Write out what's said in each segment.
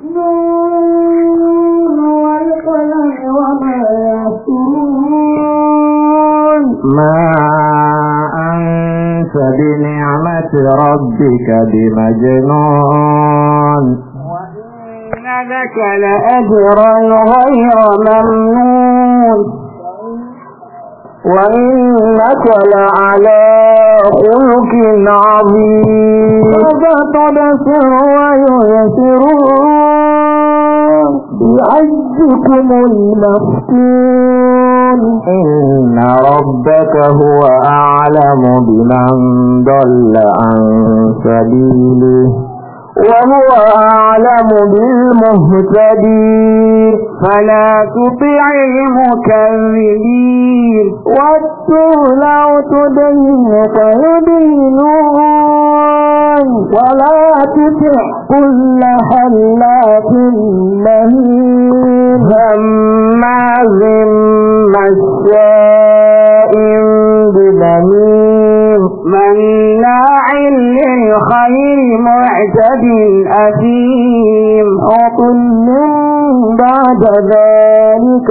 نون والقلم وما يسطرون ما أنت بنعمة ربك بمجنون وإن لك لأجرا غير ممنون وإنك لعلى خلق عظيم فتبصر وييسرون بعزكم المفتون إن ربك هو أعلم بمن ضل عن سبيله وهو أعلم بالمهتدين فلا تطع المكذبين واتوا لو تدين فيدينون ولا تطع كل حلاف مهين هماز مشاء بنميم مناع للخير معتد أثيم عطل بعد ذلك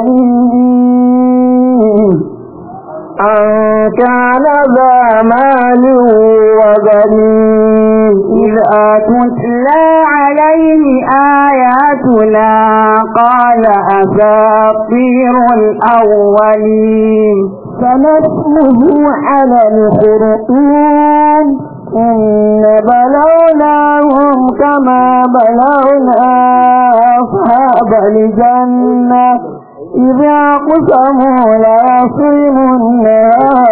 زنيم أن كان ذا مال وبنين إذا تتلى عليه آياتنا قال أساطير الأولين سنسمه على الخرطوم إن بلوناهم كما بلونا أصحاب الجنة إذا قسموا ليصرمنها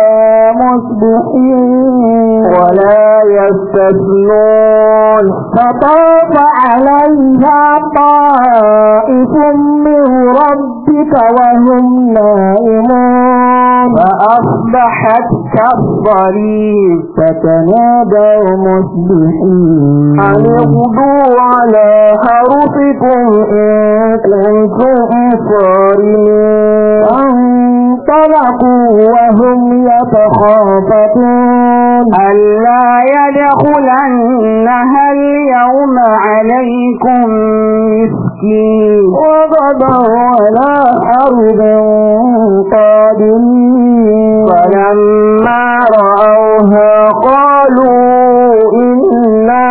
مصبحين ولا يستثنون فطاف عليها طائف من ربك وهم نائمون فأصبحت كالصريم فتنادوا مصبحين أن اغدوا على حرثكم إن كنتم صارمين فانطلقوا وهم يتخافتون ألا يدخلنها اليوم عليكم مسكين وغدوا على حرب قادمين فلما رأوها قالوا إنا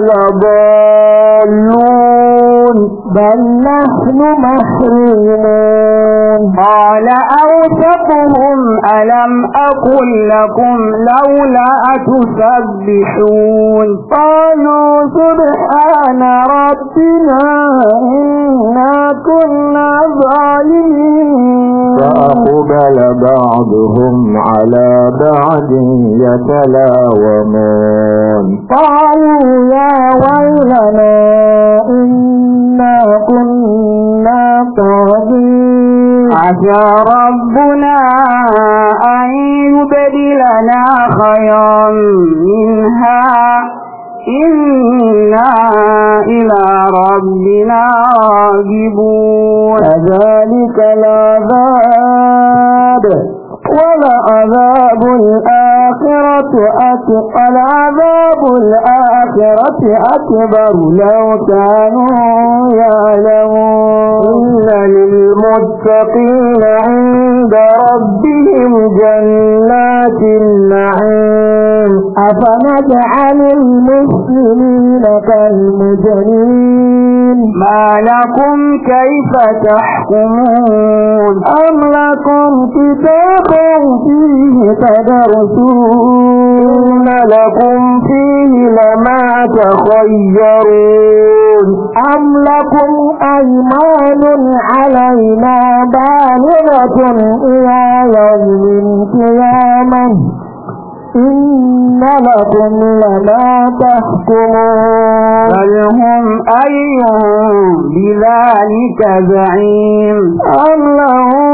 لضالون بل نحن محرومون قال أوسطهم ألم أقل لكم لولا تسبحون قالوا سبحان ربنا إنا كنا ظالمين فأقبل بعضهم على بعض يتلاومون قالوا يا ويلنا إنا كنا طاغين عسى ربنا أن يبدلنا خيرا منها إنا إلى ربنا راغبون كذلك العذاب ولعذاب الآخرة أكبر لو كانوا يعلمون إن للمتقين عند ربهم جنات النعيم أفنجعل المسلمين كالمجرمين ما لكم كيف تحكمون أم لكم كتاب فيه تدرسون لكم فيه لما تخيرون أم لكم أيمان علينا بالغة إلى يوم القيامة إن لكم لما تحكمون بل هم أيهم بذلك زعيم أم لهم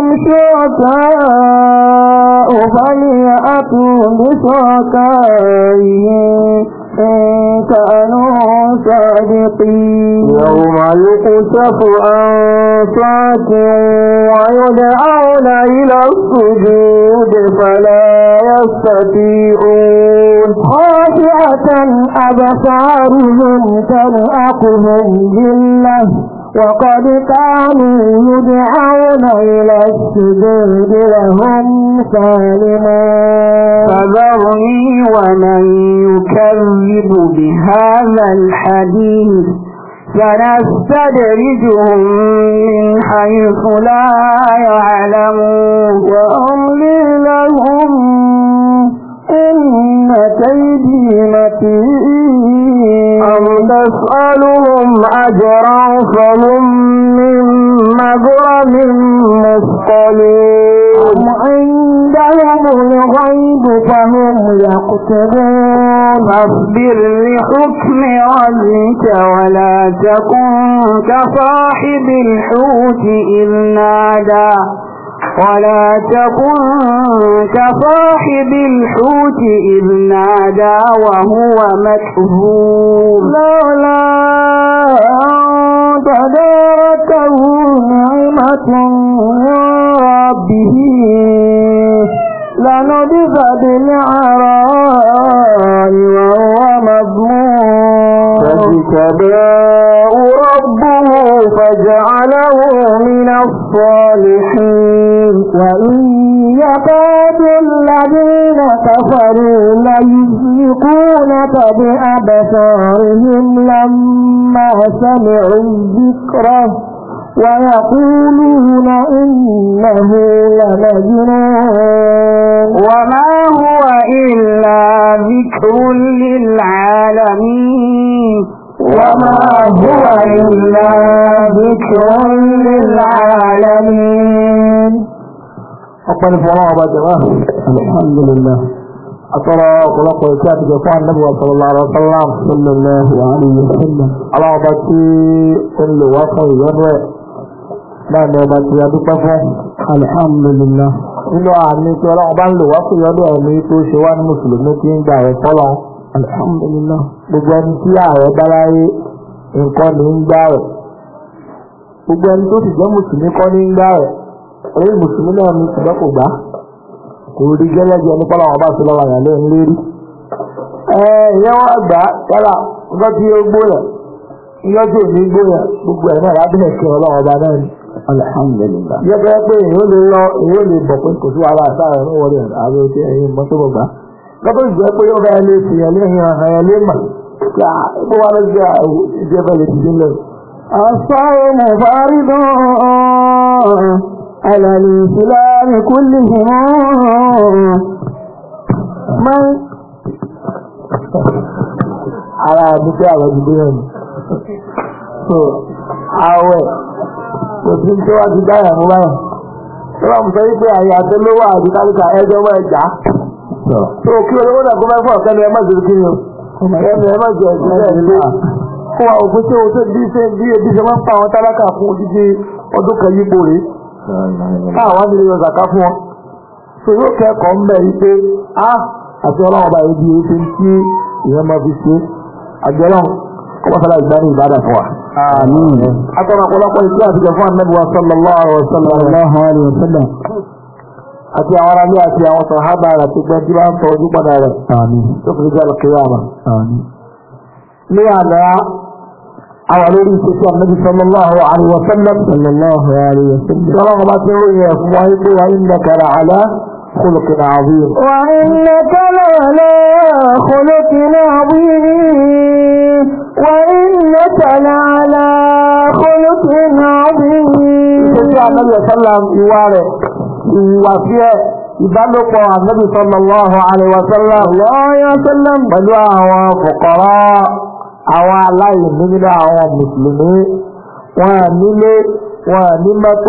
شركاء فليأتوا بشركائهم إن كانوا صادقين يوم يكشف عن ساق ويدعون إلى السجود فلا يستطيعون خاشعة أبصارهم ترهقهم ذلة وقد كانوا يدعون إلى السجود وهم سالمون فذرني ومن يكذب بهذا الحديث سنستدرجهم من حيث لا يعلمون وأملي لهم إن كيدي متين أم تسألهم أجرا فهم من مغرم مثقلون أم عندهم الغيب فهم يكتبون فاصبر لحكم ربك ولا تكن كصاحب الحوت إذ نادى وهو مكذوب لولا أن تداركه نعمة من ربه لنبذ بالعراء وهو مذموم فاجتباه ربه فجعله من الصالحين وإن يكاد الذين كفروا ليزلقونك بأبصارهم لما سمعوا الذكر ويقولون إنه لمجنون وما هو إلا ذكر للعالمين أقبل فراغ جماعة الحمد لله أترى خلق ويكاد جفاء النبي صلى الله عليه وسلم على بطي كل وصل يروي ما نبطي يدقفه الحمد لله inú àmì tí ọlọ́run bá ń lò wá fún ìyọ́dọ̀ ẹ̀mí tó ṣe wá ní mùsùlùmí tí ń gbà rẹ̀ fọ́lọ́ alhamdulillah gbogbo ẹni tí ààrẹ bá láyé nǹkan ní ń gbà rẹ̀ gbogbo ẹni tó sì jẹ́ mùsùlùmí kọ́ ní ń gbà rẹ̀ orí mùsùlùmí náà ní ṣùgbọ́n kò gbà kò rí gẹ́gẹ́ bí ẹni pọ́lọ́ wọn bá ṣe lọ́wọ́ àyàn lóyún lérí ìyẹn wọ́n gbà yálà ọjọ́ tí ó gbóyà ìyọ́ tí ò ní gbóyà gbogbo ẹ̀ náà lábẹ́ ẹ̀kẹ́ ọlọ́run ọba náà ni alhamdulillah yẹ bẹ́ẹ̀ pé èyí ó lè bọ̀ pé kò sí wàhálà sáà ní wọlé ààrẹ tí ẹ̀yìn mọ́tòbọ̀gbà lọ́pọ̀ ìjẹ́ pé ó fẹ́ lè fìyàn léhìn àhàyàn lè mà kí a bó wà lọ́jọ́ ìjẹ́fẹ́ lè ti dínlẹ̀ الصوم فرض على الإسلام كلهم من ara àbí tí àwọn ìdílé yẹn so àwẹ̀ òtí tí wọ́n ti dáyà mú báyìí tó bá mú sọ wípé àyè àtẹlówó àti kálíkà ẹjọ́ mọ́ ẹja tó kí olówó náà kó bá fún ọ̀kẹ́ ni ẹ má jẹ́ kí ni o ẹni ẹ má jẹ́ ìpínlẹ̀ nílé kó wa òfin tí o tó bí ebi ṣe máa ń pa àwọn tálákà fún odidi ọdún kan yípo rèé káwọn nílé yọ zàká fún wọn tó yóò kẹ́kọ̀ọ́ ń bẹ̀ wípé àti ọlọ́run ọba ibi èyí ti ń tí ìyẹn máa fi ṣe àjọlọ́run kọ́mọ́sálà ìgbà ní ìbádà fún wa. Atọ́nà ọ̀pọ̀lọpọ̀ ìṣẹ́ àtijọ́ fún Ànábì wa sallallahu alaihi wasallam. Àti àwọn aráàlú àti àwọn sàhábà rẹ̀ ti gbẹ́ tí wọ́n ń tọ́ ojú padà rẹ̀. Tó fi jẹ́ al-qiyamah. Ní àná, àwọn lórí ìṣẹ́ tí Ànábì sallallahu alaihi wasallam. Sọlọ́wọ́ bá ti ròyìn ẹ̀fún wa wípé wa innaka la'ala khuluqin 'azim. وإنك لعلى خلق عظيم وإنك لعلى خلق عظيم. Ìṣẹ́jú Ànábì sallam ìwà rẹ̀, ìwàfíẹ́, ìbálòpọ̀ Ànábì sallallahu alaihi wasallam pẹ̀lú àwọn fuqara, àwọn aláìní nínú àwọn mùsùlùmí, wọn nílé, wọn ní mọ́tò,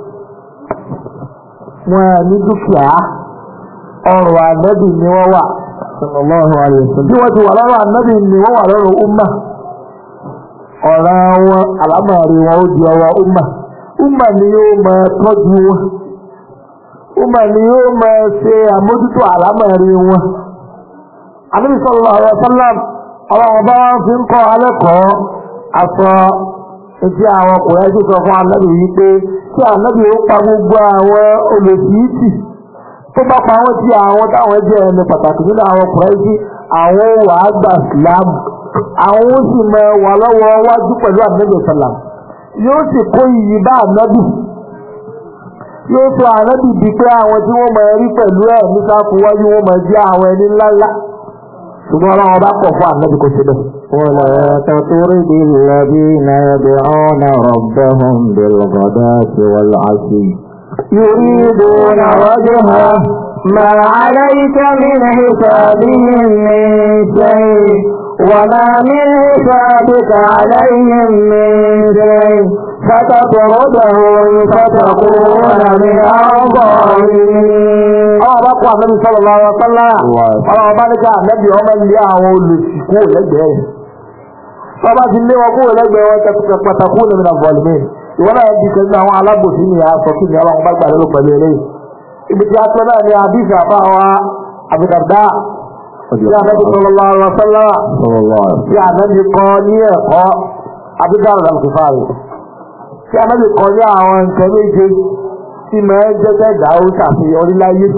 wọn ní dúkìá, ọrọ̀ Ànábì ni wọ́n wà sallallahu alaihi wasallam. Bí wọ́n ti wà lọ́rọ̀ Ànábì ni wọ́n wà lọ́rọ̀ ummah. Ọ̀rọ̀ wọn àlámọ̀rí wọn ó di ọwọ́ ummah. Ummah ni yóò máa tọ́jú wọn. Ummah ni yóò máa ṣe àmójútó àlámọ̀rí wọn. Ànábì sallallahu alaihi wasallam ọlọ́run bá wá fi ń kọ́ alẹ́kọ̀ọ́ aṣọ etí àwọn ọkùnrin tó sọ fún anábì yìí pé tí anábì ó pa gbogbo àwọn olùsíìtì tó bá pa wọ́n tí àwọn táwọn jẹ́ ẹni pàtàkì nínú àwọn ọkùnrin tí àwọn wà á gbà sílámù àwọn ó sì mọ wà lọ́wọ́ wájú pẹ̀lú anábì sàlám yóò sì kó iyì bá anábì yóò sọ anábì di pé àwọn tí wọ́n máa rí pẹ̀lú ẹ̀ níta fún wájú wọ́n máa jẹ́ àwọn ẹni ńláńlá ṣùgbọ́n ọlọ́run bá pọ̀ fún anábì kò ṣe bẹ́ẹ̀. ولا تطرد الذين يدعون ربهم بالغداة والعشي يريدون وجهه ما عليك من حسابهم من شيء وما من حسابك عليهم من شيء فتطردهم فتكون من الظالمين. بقى النبي صلى الله عليه وسلم بارك النبي ومن يعو لسكو لجه فما تلي وقول لجه وتكون من الظالمين ولا يدي كلمة على بوسين يا فكين يا الله بارك له بليلي ابتياتنا يا حديث ابو الدرداء يا النبي صلى الله عليه وسلم يا النبي قاني ابو الدرداء الغفاري يا النبي قاني àwọn nǹkan méje tí máa jẹ́ kẹ́dà ó ṣàfihàn láyé.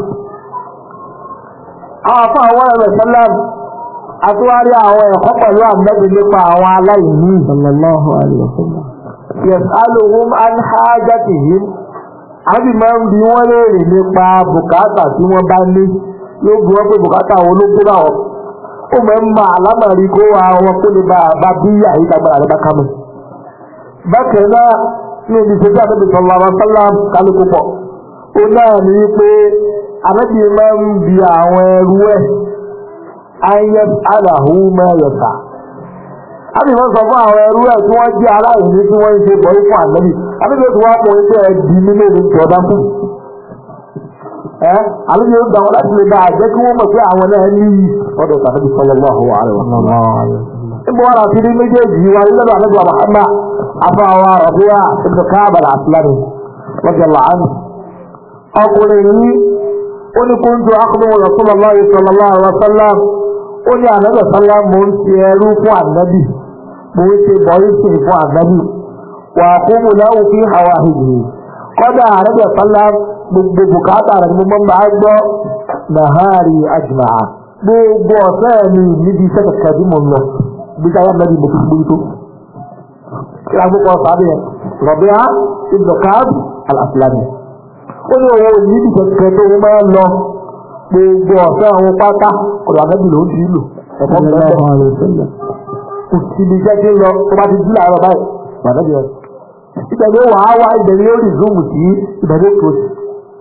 Àwọn afọ àwọn ẹ̀rẹ̀ sẹ́lẹ̀m àtúwárí àwọn ẹ̀kọ́ pẹ̀lú àmẹ́bí nípa àwọn aláìní. Sallallahu alaihi wasallam. Yas'aluhum an hajatihim. Àbí máa ń bi wọ́n léèrè nípa bùkátà tí wọ́n bá ní. Yóò bí wọ́n pé bùkátà wọn ló kó bá wọn. Ó máa ń ma àlámàrí kó wa wọn kó lè bá bí àyíkágbára rẹ̀ bá ká mọ̀. Bákan náà ní ibi ìṣẹ́jú àti ìṣọ̀lá àbáṣálá kálukú pọ̀. Ó náà ní pé àbẹ́bí máa ń bi àwọn ẹrú ẹ̀ ayé aláhù mẹ́yẹ̀ta. Àbí wọ́n sọ fún àwọn ẹrú ẹ̀ tí wọ́n jẹ́ aláìní tí wọ́n ń ṣe bọ̀ fún ànábì. Àbíbi ó ti wá pọ̀ pé ẹ di nínú èdè tí ọ̀dá fún. Àbíbi ó gbà wọn láti lè bá àjẹ́ kí wọ́n mọ̀ pé àwọn náà ní ọ̀dọ̀ tàbí sallallahu alaihi wasallam. Ibo wà láti rí méjèèjì wa nílẹ̀ ànábì wa Muhammad afáwa Rabi'a ibn Ka'b al-Aslami radiyallahu anhu. Ọkùnrin yìí ó ní kuntu akhdumu Rasulullah sallallahu alaihi wasallam. Ó ní ànábì sallam mò ń ṣe ẹrú fún ànábì mò ń ṣe bọ́ìsì fún ànábì wà aqumu lahu fi hawahihi. Kọ́dà ànábì sallam gbogbo bùkátà rẹ̀ ni mo máa ń gbọ́ nahari ajma'a gbogbo ọ̀sẹ̀ mi níbi iṣẹ́ kẹ̀kẹ́ bí mo lọ bí káyọ̀ ànábì mo fi gbé tó. Kí a gbọ́ sábẹ́ Rabi'a ibn Ka'b al-Aslami. Ó ní òun ò níbi kẹ̀kẹ́ tó máa ń lọ gbogbo ọ̀sẹ̀ àwọn pátá ọ̀dọ̀ ànábì ló ń ti lò ẹ̀fọ́ bẹ́ẹ̀ kò sí ibi iṣẹ́ tí ń lọ tó bá ti dí làárọ̀ báyìí ànábì rẹ̀. Ìbẹ̀rẹ̀ wà á wá ìbẹ̀rẹ̀ yóò rí zoom sí ìbẹ̀rẹ̀ tó ti.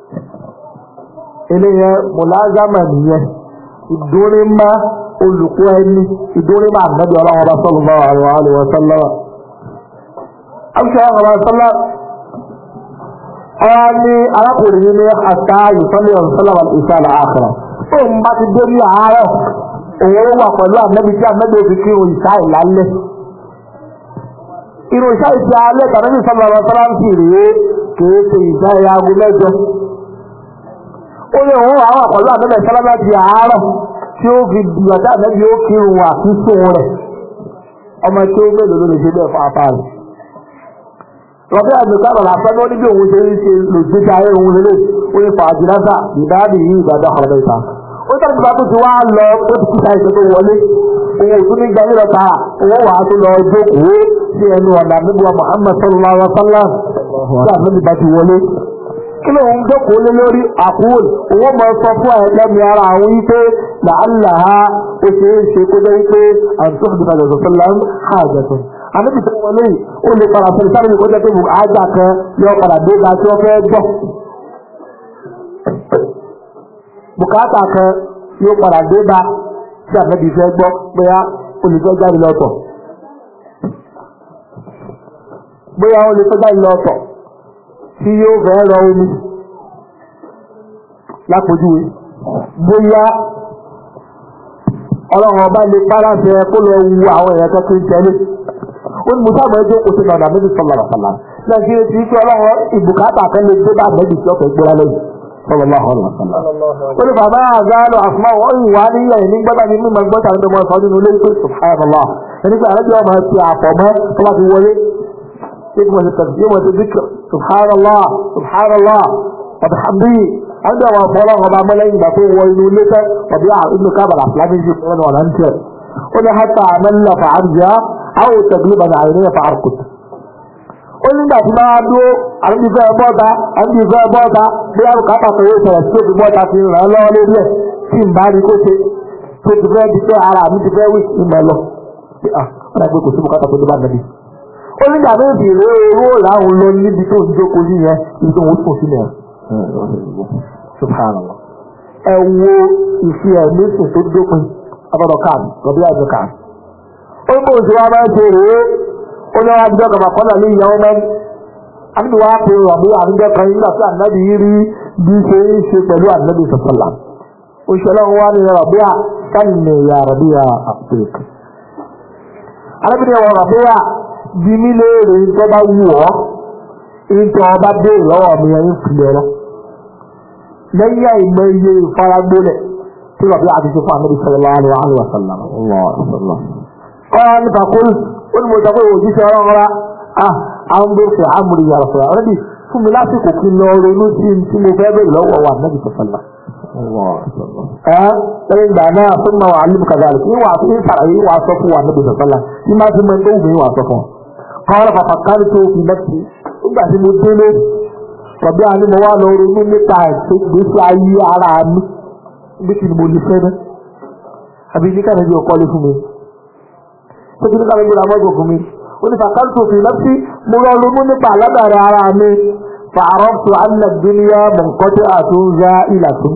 Eléyẹ mùlázámà nìyẹn ìdúrí má olùkọ́ ẹni ìdúrí má ànábì ọlọ́run ọba sallallahu alaihi wasallam. Àbíṣe ọ̀rọ̀ ọ̀sọ́lá ọ̀rọ̀ ní arákùnrin yìí ní àṣà ìsọ́lẹ̀ ọ̀sọ́lá ìṣàlẹ̀ àkàrà. Ó ń bá ti dé ní àárọ̀ òun wà pẹ̀lú ànábì tí ànábì òfin kí òun ìṣá ìlálẹ̀. Irun ìṣá ìṣe alẹ́ tàbí ìṣàlẹ̀ ọ̀sọ́lá ń sì rèé kìí ṣe ìṣá ìyá aago mẹ́jọ. Ó ní òun wà pẹ̀lú ànábì ìṣàlẹ̀ láti àárọ̀ tí ó fi dìgbà tí ànábì ó kírun àtúnṣe rẹ̀. Ọmọ tí ó mélòó ló lè ṣe bẹ́ẹ̀ fún apá rẹ̀. Rọ̀bí àgbẹ̀ká bàbá àfẹ́mọ́ níbi òun ṣe ń ṣe lòdìdá ayé òun lélẹ̀ ó ní fàájìlásà ìdáàbì yìí ìgbàdá ọ̀rọ̀ mẹ́ta. Ó tẹ́lẹ̀ bá tó ti wá lọ ó ti kíta ìṣẹ́ tó wọlé. Òun ò tún ní gbà nílọ ta owó wàá tó lọ jókòó sí ẹnu ọ̀nà nígbà Muhammad sallallahu alaihi wasallam tí àmì bá ti wọlé. Kí ló ń jókòó lé lórí àkúwò owó máa sọ fún ẹ̀ẹ́dẹ́mi ara àwọn yìí pé làálàá ó ṣe é ṣe kó jẹ́ wípé àǹtí àníbi tó wọlé yìí ó lè padà fẹ́ sáré ní kọjá tó mú àjà kan yọ padà dé ga tí wọ́n fẹ́ gbọ́. Bùkátà kan yóò padà dé bá tí ànábì fẹ́ gbọ́ bóyá olùfẹ́ jáde lọ́tọ̀. Bóyá olùfẹ́ jáde lọ́tọ̀ tí yóò fẹ́ rọ omi lápòjúwe. Bóyá ọlọ́run ọba lè pàrọ̀ṣẹ kó lọ wu àwọn èèyàn tó ń tẹ́lẹ̀. Ó ní musa àmọ́ ẹjọ́ kò sí ọ̀nà méjì sọ̀rọ̀ àfàlà. Nàìjíríà ti fi ọlọ́run ìbùkátà kan lè gbé bá méjì tí ọ̀fẹ́ gbéra lẹ́yìn. sallallahu alaihi wasallam. Ó ní bàbá àzálù àfúnmá wọ́n ìwà níyà ní gbọ́dá ní mímọ̀ gbọ́dá ní ọmọ ìsọdún ní olóyìn pé subhanallah ẹni pé àrẹ́bí ọmọ ti àpọ̀mọ́ tó bá ti wọlé yóò mọ̀ sí zikr subhanallah subhanallah ọ̀dọ̀hàbí àwọn ọmọ ọ̀pọ̀lọ́ ọba mọ́lẹ́yìn ìgbà tó wọ inú ilé tẹ́ ọ̀bí inú kábàlà fúlámẹ́jì fún ọ̀nà ń tẹ̀ ó ní hátà àmẹ́lẹ̀ fàárìyà àwọn òtẹ̀gbẹ́ bàdà àìríyà fàárìkùt ó nígbà tí máa dúró àbí fẹ́ bọ́ta bí a rùkà pàtó yóò sọ̀rọ̀ sí òbí bọ́ta fi ràn án lọ́wọ́ lórí ẹ̀ tí ń bá rí kó ṣe tó ti fẹ́ di pé ara mi ti fẹ́ wí ìmọ̀ lọ ọ̀nà pé kò sí bùkátà tó dé bá nàbí. ó nígbà méjì rèé owó làwọn lọ níbi tó ń jókòó sí yẹn ibi tó ń sùn sílẹ̀ subhanallah ẹ wo ìfi ẹ̀mí sùn tó dópin ọgbọ́dọ̀ káàdì lọ́bí àjọ káàdì. ó ń bò sí wa máa ń ṣe rèé ó ní wàá jẹ́ kọ̀mọ̀ kọ́nà ní ìyàwó mẹ́rin àbí wàá pe rọ̀bí àríjẹ́ kan nígbà tí ànábì yìí rí bí ṣe ń ṣe pẹ̀lú ànábì sọ̀tọ̀là òṣèlú wa ní rọ̀bí à sánni ya rọ̀bí à àpèk alábìnrin wọn rọ̀bí à bí mi léèrè tó bá wù ọ́ ìtọ́ ọba dé lọ́wọ́ mi yẹn ń filẹ̀ lọ lẹ́yìn àìmọ̀ iye ìfaragbólẹ̀ tí rọ̀bí àti ṣe fún ànábì sallallahu alaihi wasallam nípa kúrú ó ní mo sọ pé òjíṣẹ́ ọlọ́run rá àwọn bó ṣe àmúrí yàrá fún ọ̀rẹ́dì fún mi lásìkò kí n lọ ronú sí tí mo fẹ́ bẹ̀rẹ̀ lọ́wọ́ wa nẹ́bí sọ̀fẹ́lá. lẹ́yìn ìgbà náà fún mi wà níbi kàdáàlì kí wàá fi sàlàyé wàá sọ fún wa nẹ́bí sọ̀fẹ́lá tí máa fi mẹ́tò òun wàá sọ fún ọ. kọ́lá pàpà kárí tó fi mẹ́tì nígbà tí mo délé tọ̀bí àní mo wá lọ ronú nípa ìgbésí ayé ara mi bí kí ni mo lè fẹ́ náà àbí ní káàdì ọkọ lé fún mi tó kí ní káàdì ọmọdé fún mi ó ní fàkàtù fi nafsi mo lọ ronú nípa alábàárẹ̀ ara mi fàárọ̀tù alàdúnyà mọ̀nkọ́tì àtúnzá ìlàtún.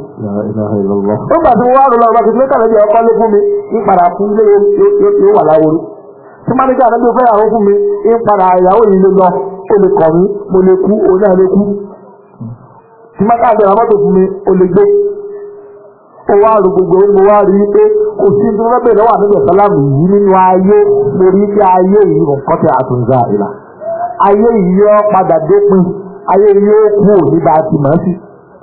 ó gbà tí mo wá lọ bá kí ní káàdì ọkọ lé fún mi ìpadà fún ilé yóò wà láwórí tí máníjà náà bí ó fẹ́ yàwó fún mi ìpadà ìyàwó yìí lè lọ ó lè kọ̀ mí mo lè kú òun náà lè kú tí máníjà náà mọ́tò fún mi ó lè gbé ó wá rò gbogbo mo wá rí pé kò sí tí wọ́n bẹ̀rẹ̀ wà níbẹ̀ sálámù yìí nínú ayé mo rí pé ayé yìí kò kọ́ tẹ àtúnzá ìlà ayé yìí yọ padà dópin ayé yìí yóò kú òní bá ti mọ̀ sí.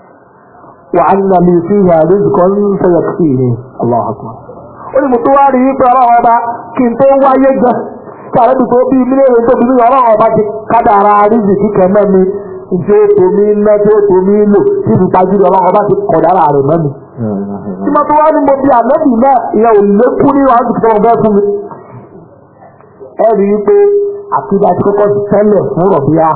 wà á nà mí sí ìhà àdéjùkọ́ ń sọ̀yọ̀ sí ìhìn aláhàkùn. ó ní mo tó wá rí pé ọlọ́run ọba kí n tó wáyé gan kí àrẹ́bí tó bí mílíọ̀nù tó bí mílíọ̀nù ọlọ́run ọba ti kádàrá rízì kíkẹ́ mọ́ mi ìjọ ètò mi ná tí ètò mi lò tí ìbùpájú ọlọ́run ọba ti kọ̀dára rẹ̀ mọ́ mi. tí mo tó wá ní mo bí ànábì náà ìyẹn ò lékún ní wàá dùkọ́ ọ̀bẹ fún mi. ẹ rí i pé àkídá ti kọ́kọ́ tẹ́lẹ̀ fún rọ̀bíà.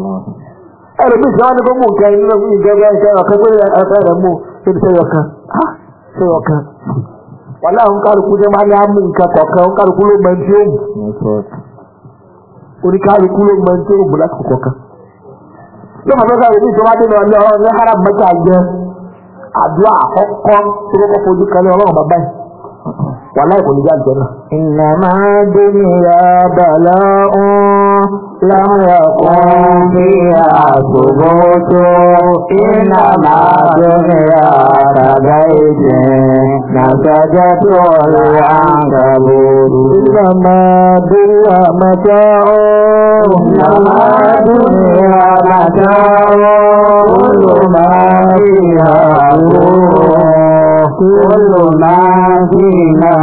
ẹ rí i pé ìṣẹ́ wọn ní kó mú nǹkan nínú ìjọba ẹ̀ṣẹ́ ọ̀kan pé ẹ̀fẹ́ rẹ̀ mú ṣébi sẹ́yọ kan. wàhálà ń kálukú jẹ́ máa ní á mú nǹkan kọ̀ọ̀kan ń kálukú ló mọ ẹni tí ó mú. oníkálukú ló mọ ẹni tí ó mú láti kọ̀ọ̀kan. yóò máa fẹ́ sáré ní ìjọba dé lọ ní haram mẹ́ta jẹ́ àdúrà àkọ́kọ́ tí wọ́n kọ́ fojú kan ní ọlọ́run bàbá yìí wà láì kò ní jáde náà. innama dunya bala'un lam yakun fiha thubutu innama dunya kabaytin nasajatu al-ankabut innama dunya mata'un innama dunya mata'un kullu ma fiha كل ما فيها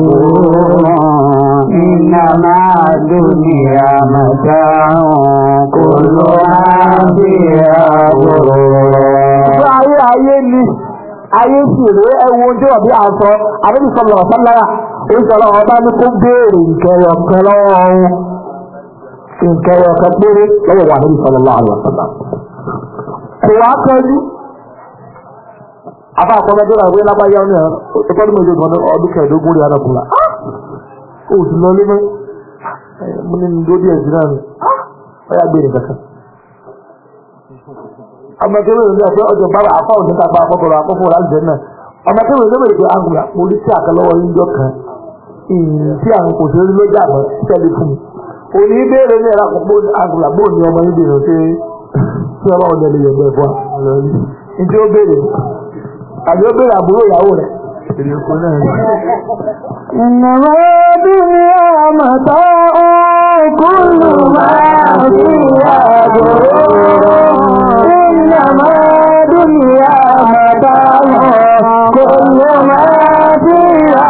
إنما الدنيا متاع كل ما فيها ayé ni ayé sì rèé ẹwọ ojú ọ̀bí àṣọ àbẹ́bí sọ̀rọ̀ ọ̀sánlára ìṣọ̀rọ̀ ọba ní kó béèrè nkẹyọ̀kẹ lọ́wọ́ ọ̀hún nkẹyọ̀kẹ péré lọ́wọ́ wà níbi sọ̀rọ̀ láàrin ọ̀sánlá kò wá kẹ́jú afa akọmọdé náà wíwá lábáyá ní ọ̀tọ́ ní mọ̀jọ́ ọdún kẹẹ̀ẹ́dógún rí arákùnrin ó sì lọ lé mọ́ mo ní lórí ẹ̀jẹ̀ náà ni ọ̀yá gbé nìkan kan. ọmọkẹ́wé ní ọ̀pẹ́ ọjọ́ bára afá òní kápá akọ́kọ̀rọ̀ akọ́kọ̀ rà jẹ́ náà ọmọkẹ́wé ní ọ̀pẹ́ àgùnà mo ní sí àkàlọ́wọ́ yíjọ kan tí àwọn kò sí orí lójú àná tẹ́lẹ̀ fún mi. òní ìbéèrè ní ẹ̀rọ àkọ́kọ́ àgùnà bóun ni ọmọ yín bèrè ṣe tí ọlọ́run lè yẹ̀ bẹ́ẹ̀ fún wa. ìdí ó béèrè àbí ó béèrè àbúrò ìyàwó rẹ̀. إنما الدنيا متاع كل ما فيها غرور إنما الدنيا كل ما فيها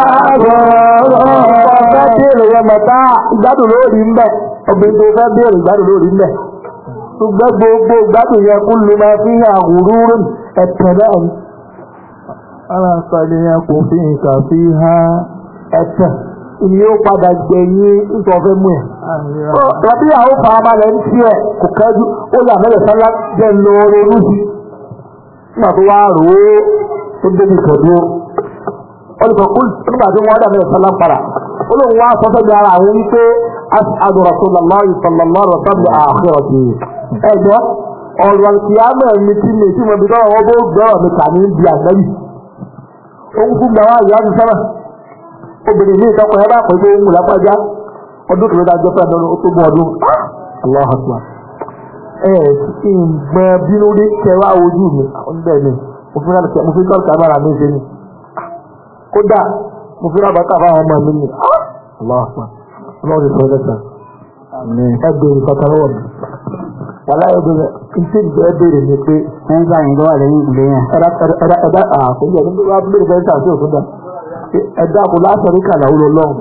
ọ̀fẹ́ béèrè yẹn mọ̀tá ìgbádùn lórí ń bẹ̀ obìnrin tó fẹ́ béèrè ìgbádùn lórí ń bẹ̀ ṣùgbọ́n gbogbo ìgbádùn yẹn kú ló máa fi hàn àwòrán ẹ̀tẹ̀ náà ni. aláǹfààní yẹn kò fi nǹkan fi hàn ẹ̀tẹ̀ ìní ó padà gbẹ̀yìn ìtọ́fẹ́ mú ẹ̀. rọ̀bí àwọn farabalẹ̀ ń tiẹ̀ kò kẹ́jú ó yà mẹ́lẹ̀ sálá jẹ́ lóore lùsí. nígbà tó wá rò ó tó débi kẹ̀dú olùkọ́kùn nígbà tí wọ́n dà mẹ́lẹ̀ sálá para olóhùn wa sọ fẹ́ gbára àwọn wípé as'adu rasulullahi sallallahu alaihi wa sallam akhirati ẹ̀gbọ́ ọ̀rọ̀ kìámẹ́ mi tí mi tí mo bí tọ́wọ́ wọ́n bó gbọ́rọ̀ mi kà ní ibi àgbẹ̀yì ohun fún gbàwá ìyá mi sábà obìnrin ní ìtọ́kọ̀ ẹ bá pè é ohun lápájá ọdún kìlọ̀ dájọ́ fẹ́ lọ́nà ó tó mú ọdún Allahu Akbar ìgbẹ́ bínú rí kẹwàá ojú mi ọ̀nbẹ́ mi mo fi kọ́ kámẹ́rà mi ṣe ni kódà mo fi rábà káfà ọmọ mi ni Allahu Akbar ọlọ́run ti sọ lẹ́sàn ẹgbẹ̀rún kankan lọ́wọ́ mi wàlá ẹgbẹ̀rún ntí ẹgbẹ̀rún ni pé wọ́n bá yín lọ́wọ́ lẹ́yìn ìgbẹ́ yẹn ẹ̀dá àkójọ ní wọ́n bẹ̀rẹ̀ fẹ́ sàṣẹ òfin dà ẹ̀dá kò láṣẹ̀rí kàlà ó lọ lọ́wọ́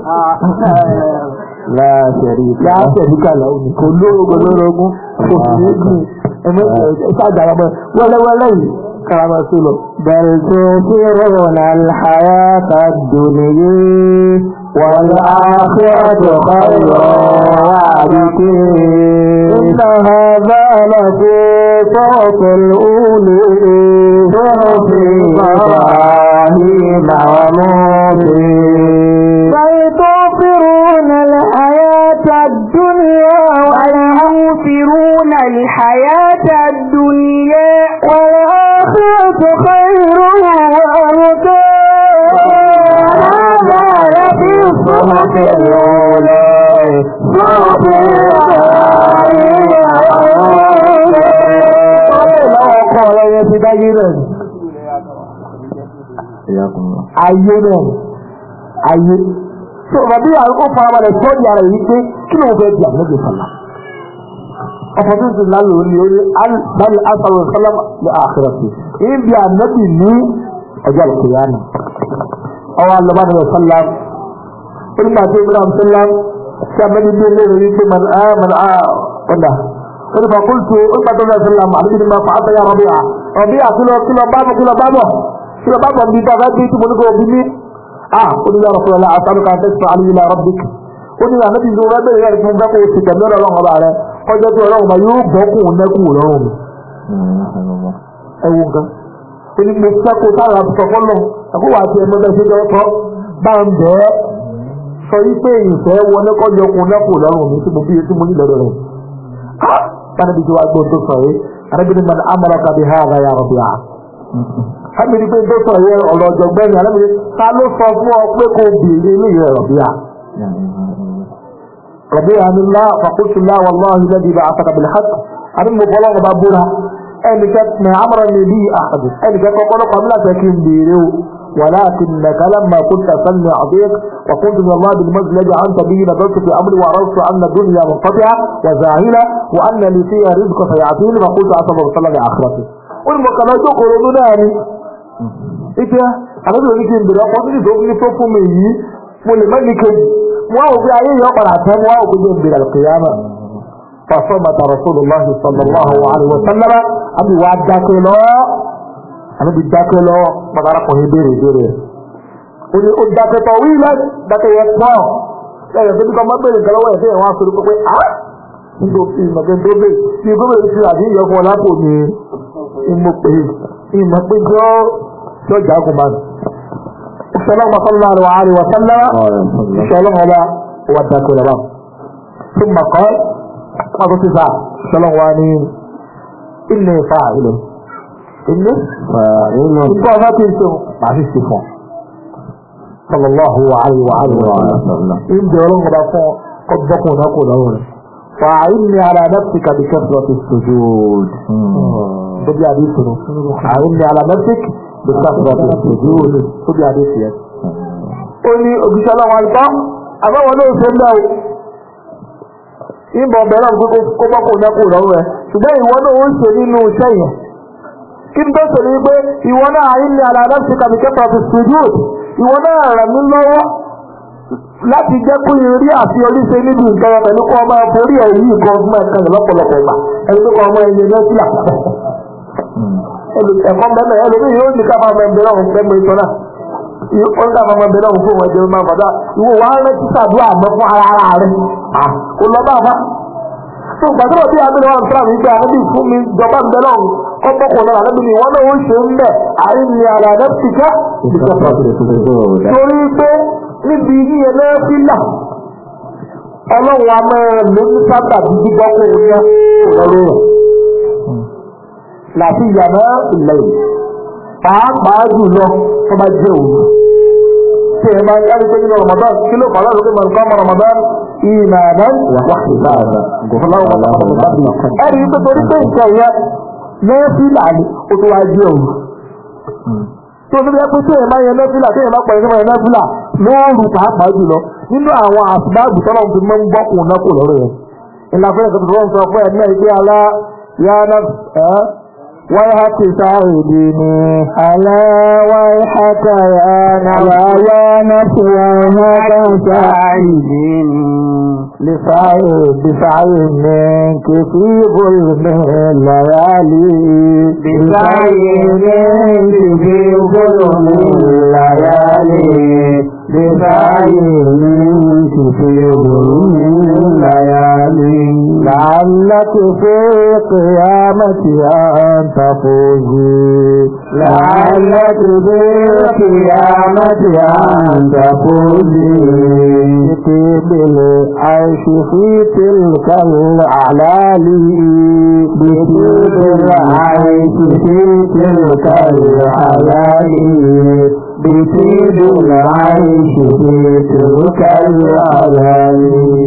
láṣẹ̀rí kàlà ó ní kò lórogún kò sí ní ẹ̀mẹ́ ìṣàjàrà wẹ́lẹ́wẹ́lẹ́ yìí karama sí lọ. بل تؤثرون الحياة الدنيا والآخرة خير وأبقى إن هذا لفي صحف الأولى صحف إبراهيم وموسى بل تؤثرون الحياة الدنيا ويؤثرون الحياة الدنيا والآخرة خير وأبقى هذا لفي الصحف الأولى صحف ayé náà ayé tó bàbí àrùkọ farabalẹ̀ sọ́ọ̀dì ara yìí pé kí ló ń fẹ́ di àmọ́jọ sọ́lá ọ̀pọ̀ tó ti lálẹ́ orí orí báyìí asàlọ̀ sọ́lá ní àkìrọ̀tì èyí bí ànábì ní ọjọ́ àlùkìyàmù ọwọ́ alọ́bàdàn sọ́lá onígbà tó ibrahim sọ́lá tí ànábì bí ilé rẹ̀ pé ọ̀dà onígbà kúlùtù onígbà tó ibrahim sọ́lá àbíbi ní ma fà á sẹ́yà rọ̀bíà kìlọ̀ bábọ̀ bí bá fẹ́ bí tí mo ní kò bí ní ó ní yàrá fún ọlá àtàlùkà tẹ́sítọ̀ àlùyìnlá rọ́bìk ó ní ànábì ìlú rẹ̀ bẹ̀rẹ̀ rẹ̀ fún bẹ́kọ̀ oṣù tẹ̀mí ọlọ́run ọba rẹ̀ kọjá tí ọlọ́run ọba yóò bọ́kùn nẹ́kùn lọ́rùn mi. ẹwù nǹkan ó ní mo sẹ́kù sára sọ̀kọ́ lọ àkókò àti ẹ̀mọ́ bẹ́ẹ̀ ṣe jẹ́ tọ́ bá ń bẹ́ẹ̀ sọ yí pé ìfẹ́ wọlé kọjọ kun nẹ́kùn lọ́rùn mi tí mo bí etí mo ní lọ́dọ̀ rẹ̀. sábẹ́bí tí wàá gbọ́ tó sọ yìí arábìnrin mọ̀ ní amọ̀rọ̀ kàbí ha àgbà yà rọ̀bì à. Àmìrí pé tó sọ yẹ ọ̀rọ̀ ọ̀jọ̀gbẹ́ni alábìrí ta ló sọ fún ọ pé kò bèèrè ní ìrẹ̀ rọ̀bíà. Rọ̀bíà ni lá fàkútùlá wàláhì lẹ́dí bá àtàkàbìlì hàt. Àní mo bọ́lá ọba búra ẹnìkẹ́ ní àmọ́ra ní bí àkàdù ẹnìkẹ́ kọ́kọ́lọ́kọ́ mi láti kí n bèèrè o. ولكنك لما كنت سمع عضيق وكنت من الله بالمجد الذي عنت به نظرت في أمري وعرفت أن الدنيا منقطعة وزاهلة وأن لي فيها رزق فيعطيني وقلت أصبر وصلى لآخرتي wọ́n mọ̀ kàná jókòó ronú náà ni ìgbà àlejò ní kí n bèrè ọkọ̀ tó ní tó fún mi yìí mo lè mẹ́ni kejì wọ́n ò fi ayé yọ padà tẹ́ wọ́n ò fi jẹ́ bèrè àlùkìyàmà fasọ́mọ̀tà rasulullahi sallallahu alaihi wa sallam àbí wàá dákẹ́ lọ àbí dákẹ́ lọ pàtàkì ọkùnrin béèrè béèrè ó ní ó dákẹ́ tọ̀ wí lẹ́ dákẹ́ yẹ pọ̀ lẹ́yìn tó ní kọ́ mọ́ béèrè nǹkan lọ́wọ́ ẹ̀ fẹ́ wọ́n á sọ pé nítorí ìmọ̀kẹ́ tó bẹ́ẹ̀ tí gómìnà ti àdí ìyọkùn ọ̀lápò ní ìmọ̀ pé jọ́ jagun bá ní. Ìṣọ́lọ́mọ sallallahu alaihi wa sallam ìṣọ́lọ́mọ ọba wà dákẹ́ lọ́wọ́. Tí mo kọ́ wọ́n tó ti sá ìṣọ́lọ́mọ wa ní ilé ìfà ilé. Ilé ìfà ọba tí ń sọ màá sì sí fún. Sallallahu alaihi wa sallam. Ìjọ ọlọ́mọ ọba fún ọgbọ́kùn náà kò lọ́wọ́ rẹ̀. فأعني على نفسك بكثرة السجود بدي حديث أعني على نفسك بكثرة السجود بدي حديث يد قولي أبي الله عليك أما ولو سنة ìbọn bẹ̀rẹ̀ kó bọ́kùn nẹ́kùn lọ́wọ́ ẹ̀ ṣùgbọ́n ìwọ náà ó ń ṣe nínú iṣẹ́ yẹn kí n tó ṣe ní pé ìwọ náà ilé aláàdá ti kàbí kẹta ti ṣojú ìwọ náà rẹ̀ mí lọ́wọ́ láti jẹ́ kó rí àti oríṣi níbi nǹkan pẹ̀lú kọ́ ọmọ forí ẹ̀ yìí kan fún ẹ̀ka lọ́pọ̀lọpọ̀ ìgbà ẹni tó kọ́ ọmọ ẹ̀yẹ lọ́sílà ẹ̀kọ́ mẹ́mẹ́ ẹlòmíì yóò ní ká máa mẹ́mẹ́ lọ́hùn mẹ́mẹ́ ìtọ́ náà ó ń ká máa mẹ́mẹ́ lọ́hùn fún ọjọ́ máa fàdá ìwọ wàá rántí sàdúrà mọ́ fún ara rẹ̀ kò lọ bá fa tó gbàdúrà bí abúlé wọn fúnra mi gbé ànábì fún mi jọba ń bẹ lọ́hùn kọ́kọ́ náà ànábì ni wọ́n náà ó ṣe ń bẹ̀ àìní àlàdé tìkẹ́ torí pé níbi yíyẹ náà fi là ọlọ́run a máa lò ní sábà bí gbígbọ́ kó o yá lọ́rọ̀ rẹ̀ láti yàrá ìlẹ̀ yìí pàápàá jùlọ tó bá jẹ́ òun tí ẹ máa ń yára pé nínú Ramadan kí ló kọ́ lọ́rùn pé màá kọ́ ọmọ Ramadan ìmàdá wà sí láàrá ẹ̀rí pé torí pé nǹkan ìyá náà fi là ní o tó wá jẹ́ òun tó ní bí ẹ pé tí ẹ máa yẹ nẹ́fìlà tí ẹ máa pọ̀ ẹ̀yẹ nẹ́fìlà lóòrù pàápàá jùlọ nínú àwọn àsìbáàbù tọ́lọ́ ti mọ́ ń gbọ́kùn náà kò lọ́rọ̀ yẹn ìlàfẹ́ ìkọ̀tù tó wọ́n sọ fún ẹ̀mí ẹgbẹ́ alá yánà ويحك سعيدني على ويحك يا نفس ويحك سعيدني بسعي منك في ظلم الليالي بسعي منك في ظلم الليالي بسعي منك في ظلم الليالي لعلك في قيامتها تفوزي لعلك بالقيامة أن تفوزي بالعيش في تلك الأعلال بالعيش في تلك الأعلال بالعيش في تلك الأعلال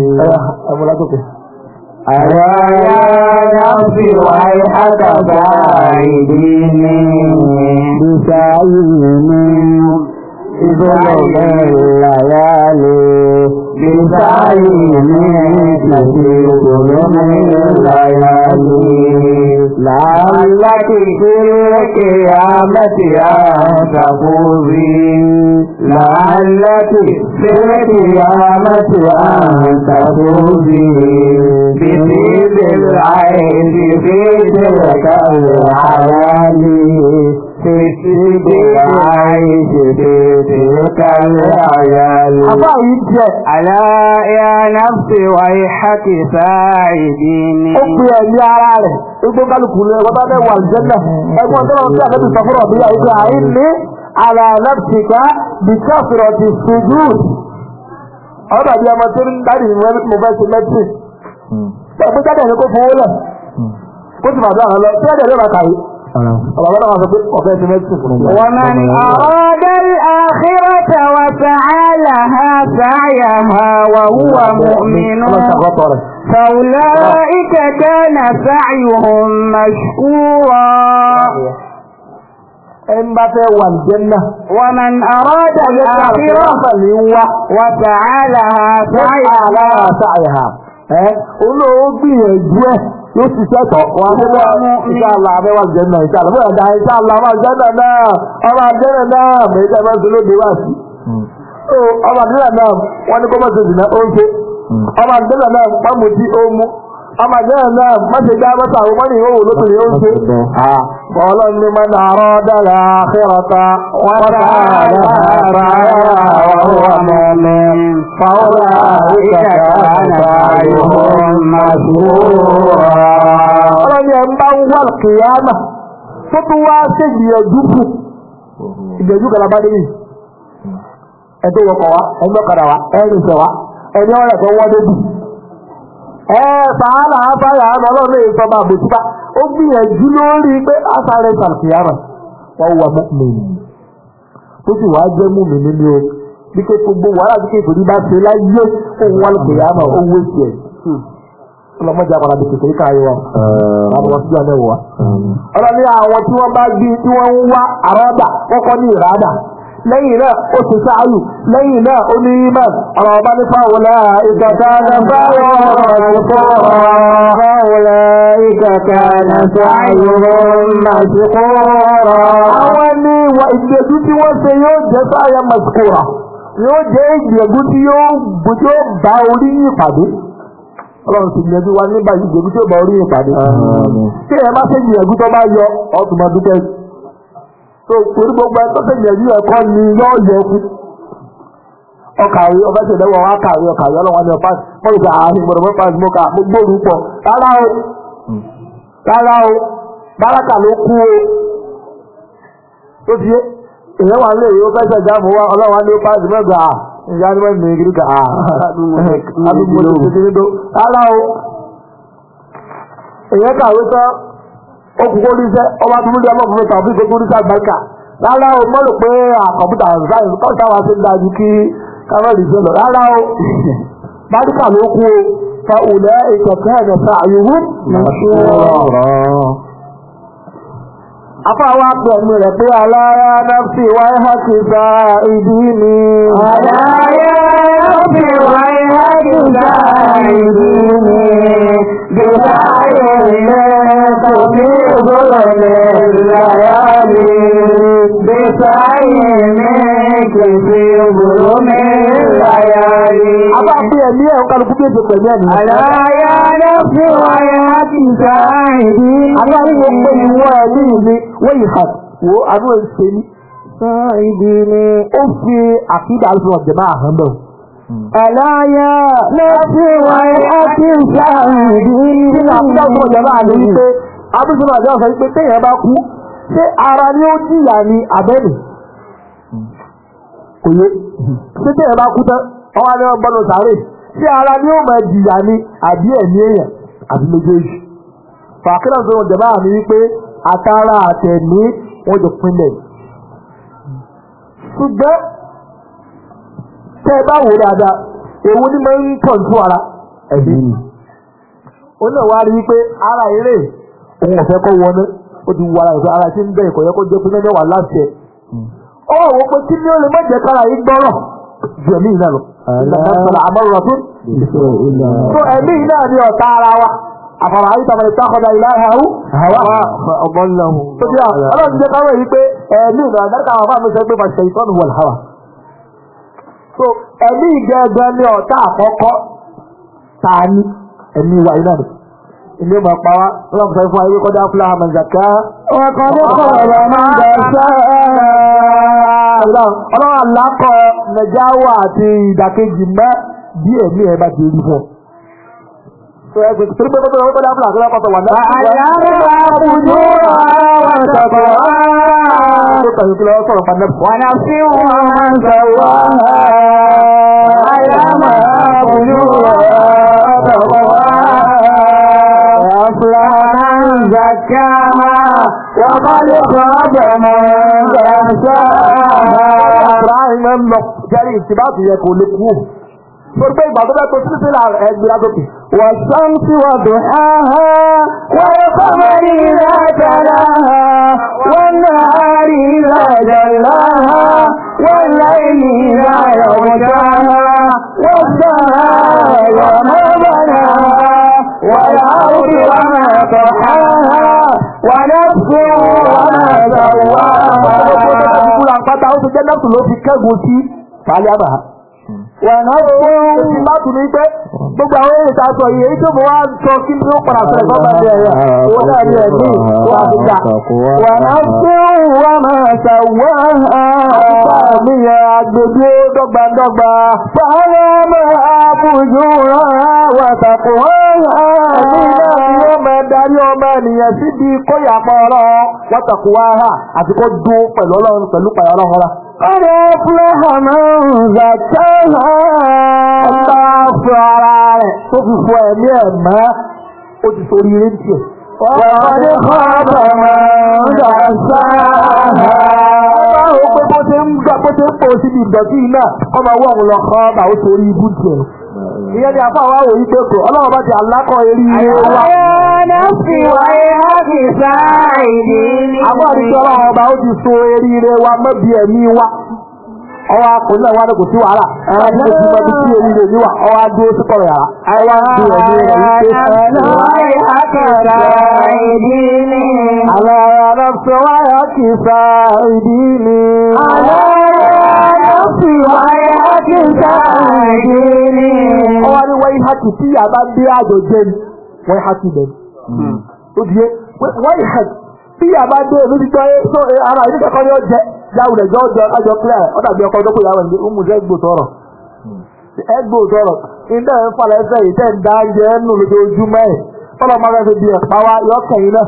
ألا يا نفسي ويحك ساعديني بسعيني بظلم الليالي بسعيني بظلم الليالي لعلك في القيامة أن تفوزي لعلك في القيامة أن تفوزي بطيب العيش في تلك العلالي في طيب العيش في تلك العلالي ألا يا نفسي ويحك ساعديني أقبل يا رالي إذن قالوا كله وطاقة والجنة أقول أنت لو تأخذ السفر بي أعيني على نفسك بكثرة السجود هذا دي أماتير داري مباشر مدرس ẹgbẹ́ jáde ẹni kó fowó lẹ̀ kó sì máa dáhùn lọ tí ẹ̀jẹ̀ ló máa kàwé ọ̀rọ̀ náà sọ pé ọ̀fẹ́ ti mẹ́tì fún mi. ومن أراد الآخرة وسعى لها سعيها وهو مؤمن فأولئك كان سعيهم مشكورا. إن بات والجنة ومن أراد الآخرة وسعى لها سعيها olóò gbìyànjú ẹ yóò ti sẹ́tọ̀ wọn abẹ́wà ìṣàlá abẹ́wà jẹ́nà ìṣàlá bóyá dá ìṣàlá ọmọ jẹ́nà náà mẹ́ta ẹ̀mọ́ sí lóde wá sí. ọmọ jẹ́nà náà wọ́n ní kó mọ̀ sí ìdìnnà ó ń ṣe ọmọ jẹ́nà náà pàmò tí ó mú ọmọ jẹ́nà náà mọ́ṣẹ́ já mọ́ta àwọn mọ́ni ìhòòhò lóbìnrin ó ń ṣe. ọlọ́run ní mọ́nà àrọ́ dára àkẹ́rọ̀ta wọ́n فأولئك كان سعيهم مشكورا. ọlọ́ni ẹ̀ ń bá ń wá kìyàmà tó tún wá ṣe ìgbìyànjú kan lábá débi ẹ̀tọ́ wọkọ̀ wá ẹgbẹ́ ọ̀kadà wá ẹ̀rìn ìṣẹ̀ wá ẹni ọ̀rẹ́ tó wọ́n débi. sàánà afárá àmọ́ ọlọ́run lè sọ máa bò síta ó gbìyànjú lórí pé àṣàrẹ sàkìyàmà wọ́n wà mọ́kùnrin tó sì wá jẹ́ mùmí nínú o. bí kò gbogbo wàhálà tí kéèkó ní bá ṣe láyé òun wà lókè yá náà owó èsì ẹ̀ ọlọ́mọdé àpàdà bí kékeré káyé wa àwọn ọmọ síjú àmẹ́wò wa. ọ̀rọ̀ ní àwọn tí wọ́n bá gbé tí wọ́n ń wá àrọ́dà kọ́kọ́ ní ìràdà lẹ́yìn náà ó ti sáàyù lẹ́yìn náà ó ní imán ọ̀rọ̀ ọba ní fáwọlá ìkàtà nàfàwọ̀ ìkàtà كان سعيهم مشكورا. àwọn ní ìwà ìgbìyànjú tí wọ́n ṣe yóò jẹ́ sáyà mashkura yóò jẹ́ ìgbìyànjú tí yóò bá orí yìí pàdé. Ọlọ́run ti gbìyànjú wa nígbà yìí ìgbìyànjú tí ó bá orí yìí pàdé. tí ẹ má ṣe gbìyànjú tó bá yọ ọtún máa dúpẹ́. tó torí gbogbo ẹ tó ṣe gbìyànjú ẹ̀kọ́ ni yóò yẹ kú. ọkàwé ọba ṣèlérò wa kàwé ọkàwé ọlọ́wọ́n ní ọ̀pá mọ́lù ká àárín ìgbọ̀dọ̀ mọ́pá ìmọ̀ká gbogbo orúkọ rárá o báràkà ló kú o. tó ti yé èèyàn wà nílé ìwé fẹsẹ̀ jáàmù wa ọlọ́wọ́n ní ọ̀pá ìmọ̀ká ìyá ni wọ́n mìíràn kiri ká àdúgbò tó ti ní dó rárá o. èèyàn kàwé tán ó kúkó níṣẹ́ ọba tó múlẹ̀ ọlọ́kùnrin tàbí gbogbo níṣẹ́ àgbáríkà rárá o mọ́lù pé àkọ́bùtà sáyẹ̀nsì kọ́ńtà wa ṣe ń dájú kí kámẹ́rì ṣe lọ rárá o báríkà ló kú o fa òlẹ́ ìkẹ̀kẹ́ ẹ̀dẹ̀fà àyùwú afáwa pẹ̀lú rẹ̀ pé aláyá náfì wáyé hákìsá ìdí ni aláyá náfì wáyé hákìsá ìdí ni gbèsà ìrìnlẹ̀ tòbí ìgbòlọ̀lẹ̀ ìlàyà mi gbèsà ìrìnlẹ̀ kìí ìgbòlọ̀lẹ̀ ìlàyà mi. Abá pé ẹ̀mí ẹ̀ kálukú bí èdè pẹ̀lú ẹ̀mí. Àlàyé náfì wáyé hákìsá ìdí ni. Abá ní wọ́n pé ìwọ ẹ̀mí mi wọ́n yìí hàn wo àánú ẹ̀ ṣe ní. ìdí ni ó fi àkídà àlùfáà ọ̀jẹ̀ máa hàn bẹ́ẹ̀. Àlàyé náfì wáyé hákìsá ìdí ni. Kí ni àkídà àlùfáà ọ̀jẹ̀ máa lè wípé abúlé náà jẹ́ ọ̀sán wípé téèyàn bá kú ṣé ara ni ó jìyà ni àbẹ́nì? Kò yé ṣé téèyàn bá kú tán ọwọ́ ni wọ́n gbọ́dọ̀ sáré ṣé ara ni ó máa jìyà ni àbí ẹ̀mí èèyàn àbí méjèèjì? Fàákìlà tó ń jẹ̀bá mi wípé àtàrà àtẹ̀mí wọ́n jọ pinlẹ̀. Ṣùgbọ́n tẹ́ ẹ bá wò dáadáa èwo ni máa ń tọ̀jú ara ẹ̀mí ni. Ó náà wá rí wípé ara eré òun ọ̀fẹ́ kọ́ wọná ó ti wọ ara ìfẹ́ ara tí ń bẹ̀ ìkọ̀yẹ́ kó jẹ́ pé mẹ́wàá láti ẹ̀. Ó wò pé kí ni ó lè má jẹ́ kára yìí gbọ́rọ̀ ju ẹ̀mí yìí náà lọ. Ìlànà àmọ́ràn tó ẹ̀mí yìí náà ní ọ̀tá ara wa. أفرأيت من اتخذ إلهه هواه فأضله. أنا أجد كما يقول أمين وأنا أعرف من سيقول فالشيطان هو الهوى. So ẹ̀mí gẹ́gẹ́ ní ọ̀tá àkọ́kọ́ tani ẹ̀mí wa iná ni. Ilé ìmọ̀ pa wá lọ́wọ́ sọ fún ayé kọ́dá fúlá àmà ìzàká. Ọkọ̀ ní kọ̀ọ̀rọ̀ máa ń dẹ̀ṣẹ́. Ọlọ́run àlákọ̀ Nàìjáwà àti ìdàkejì mẹ́ bí ẹ̀mí ẹ̀ bá ti rí fún. ونفس وما سواها ألهمها فجورها وتقواها أفلح من زكاها وقد خاب من دساها. Jẹ́rí ìtìbáàtì yẹ kò lè kú. Gbogbo ìgbà tó bẹ́ tó sí sílẹ̀ ẹgbẹ́ lágòkè. والشمس وضحاها والقمر إذا تلاها والنهار إذا جلاها والليل إذا يغشاها والسماء وما بناها والأرض وما طحاها ونفس وما سواها. Láti ní pé gbogbo àwọn èrè ta sọ yìí, èyí tó mọ̀ wá sọ kí ní ó padà sọ̀rọ̀ gbọ́gbà ní ẹ̀yà, owó náà ní ẹ̀mí wà nígbà. Wà náà sí wà máa ṣàwọ́ àpá mi yẹ agbègbè dọ́gbandọ́gba. Fàálẹ́ máa bùjú rán wàtàkù rán. Ẹ̀mí náà ni ó máa darí ọmọ ènìyàn síbi kó yàpọ̀ ọ̀rọ̀ wàtàkù wá hà àti kó dún pẹ̀lú Ọlọ́run pẹ̀lú pàyà Ọlọ́run rà. Ọ̀rẹ́ fúlẹ́hà máa ń zàtẹ́hà. Ọba fún ara rẹ̀ tó fi fọ ẹ̀mí ẹ̀ mọ́ ó ti sórí eré ń tiẹ̀. Wàhálà kọ́ọ̀bà máa ń dàsáhà. Ọba ò pé bó ṣe ń pò síbi ìdọ̀tí náà ọmọ ọwọ́ òun lọ kọ́ọ̀bà ó sórí ibú tiẹ̀. Ìyẹn ni àpá àwọn òyìn pé kò Ọlọ́run bá ti àlákọ̀ eré ilé wa. Nafsi wáyé hákì sáàìdì ní. Àwọn àdìsí Ọlọ́run ọba ó ti so eré ilé wa mọ́bi ẹ̀mí wa. ọwọ́ akọ̀ọ́lẹ̀ wa kò sí wàhálà ẹ̀rọ tí mo ti mọ ibi tí èmi lè níwà ọwọ́ adúró sí kọ̀rọ̀ yàrá ọwọ́ adúró ẹ̀mí rẹ̀ wípé alára lọ́sọ̀ wáyà kì í sa ìdí mi. Ọwọ́ ni wọ́n yí hàkì tí yàrá dé àjọ jẹ́ ni wọ́n yí hàkì bẹ̀rẹ̀. Ó di yé wọ́n yí hàkì tí yàrá dé èmi ti tọ́ ara ìdí kẹ́kọ́ ni ó jẹ́ yàwù rẹ̀ jọ́ àjọ kílẹ̀ ọ̀dà bí ọkọ̀ ọdọ́kọ̀ yàwù ẹ̀ ń mú jẹ́ gbò tọrọ. Ẹgbò tọrọ ìdá ẹ̀ ń falẹ̀ ẹsẹ̀ yìí tẹ̀ ń dá jẹ́ nù lójoojúmọ́ ẹ̀ fọlọ́ máa fẹ́ di ẹ̀pá wa yọ kẹ̀yìn náà.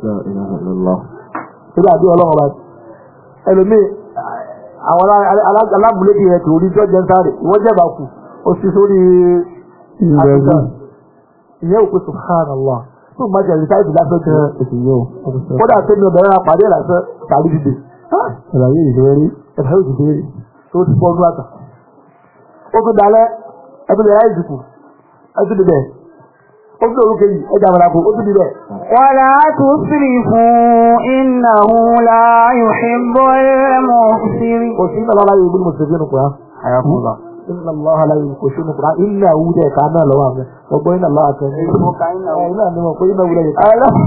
Ṣé àbí ọlọ́run ọba ẹlòmíì àwọn alábùlédì rẹ̀ kò rí jọ́jẹ́ ń sáré ìwọ́n jẹ́bà kù ó sì sórí àtúntà ìyẹn òkú subhanallah tó máa jẹ́ ìrìsáìtì lásán jẹ́ ìṣìyẹ́ o kódà tó ní ọbẹ̀rẹ̀ àpàdé lásán tàbí dìde ẹ̀láyé ìṣẹ́rí tó ti fọ́ ọdún àtà ó fi dalẹ̀ ẹbí lè ráì jùkù ẹbí lè bẹ̀ ó fi orúkẹ yìí ẹjà àmàlàkù ó fi bẹ̀. wala tusrifu innahu la yuhibbul muhsinin. kò sí iná lọ́la yóò gbé mùsùlùmí nù kúrá àyàfúnlá iná lọ́la la yóò kò sí nù kúrá iná wúdẹ̀ ká náà lọ́wọ́ àmì ọgbọ́n iná lọ́wọ́ àkẹ́ iná ni wọ́n kó iná wúdẹ̀ yìí.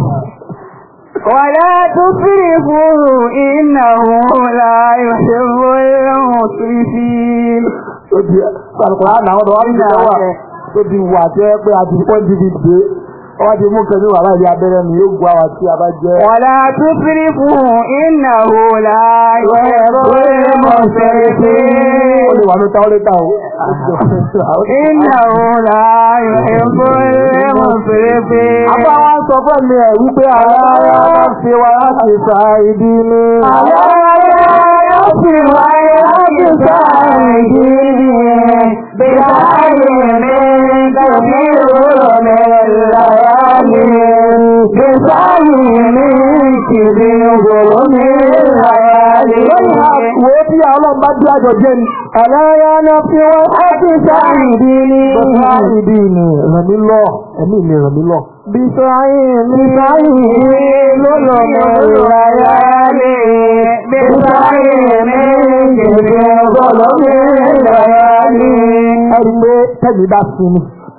wala tusrifu innahu la yuhibbul musrifin. ó di sàlùkùrá náà wọ́n wá ní ìjọba tó di wà jẹ́ pé a ti pọ́n dídì dé wọ́n ti mú kẹ́lú wà láì abẹ́rẹ́ mi yóò gbọ́ àwọn tí a bá jẹ́. wala tusrifu innahu la yuhibbul musrifin. ó lè wà ní táwọn lẹ́tà o. innahu la yuhibbul musrifin. àbá wa sọ fún mi ẹ̀ wípé alára fi wá láti sa ìdí ni. alára fi wá láti sa ìdí ni. بِالْعَيْنِ كَثِيرٌ مِنَ اللَّيَالِي بِالْعَيْنِ كَثِيرٌ مِنَ اللَّيَالِي. wo tí Ọlọ́run bá dé àjọ jẹ́ ni. aláya náà fi wọ́n láti sáàìdí ni. sáàìdí ni ràn mí lọ ẹ̀mí mi ràn mí lọ. بِالْعَيْنِ كَثِيرٌ مِنَ اللَّيَالِي بِالْعَيْنِ كَثِيرٌ مِنَ اللَّيَالِي. ẹ̀rí pé tẹ́lẹ̀ bá sinmi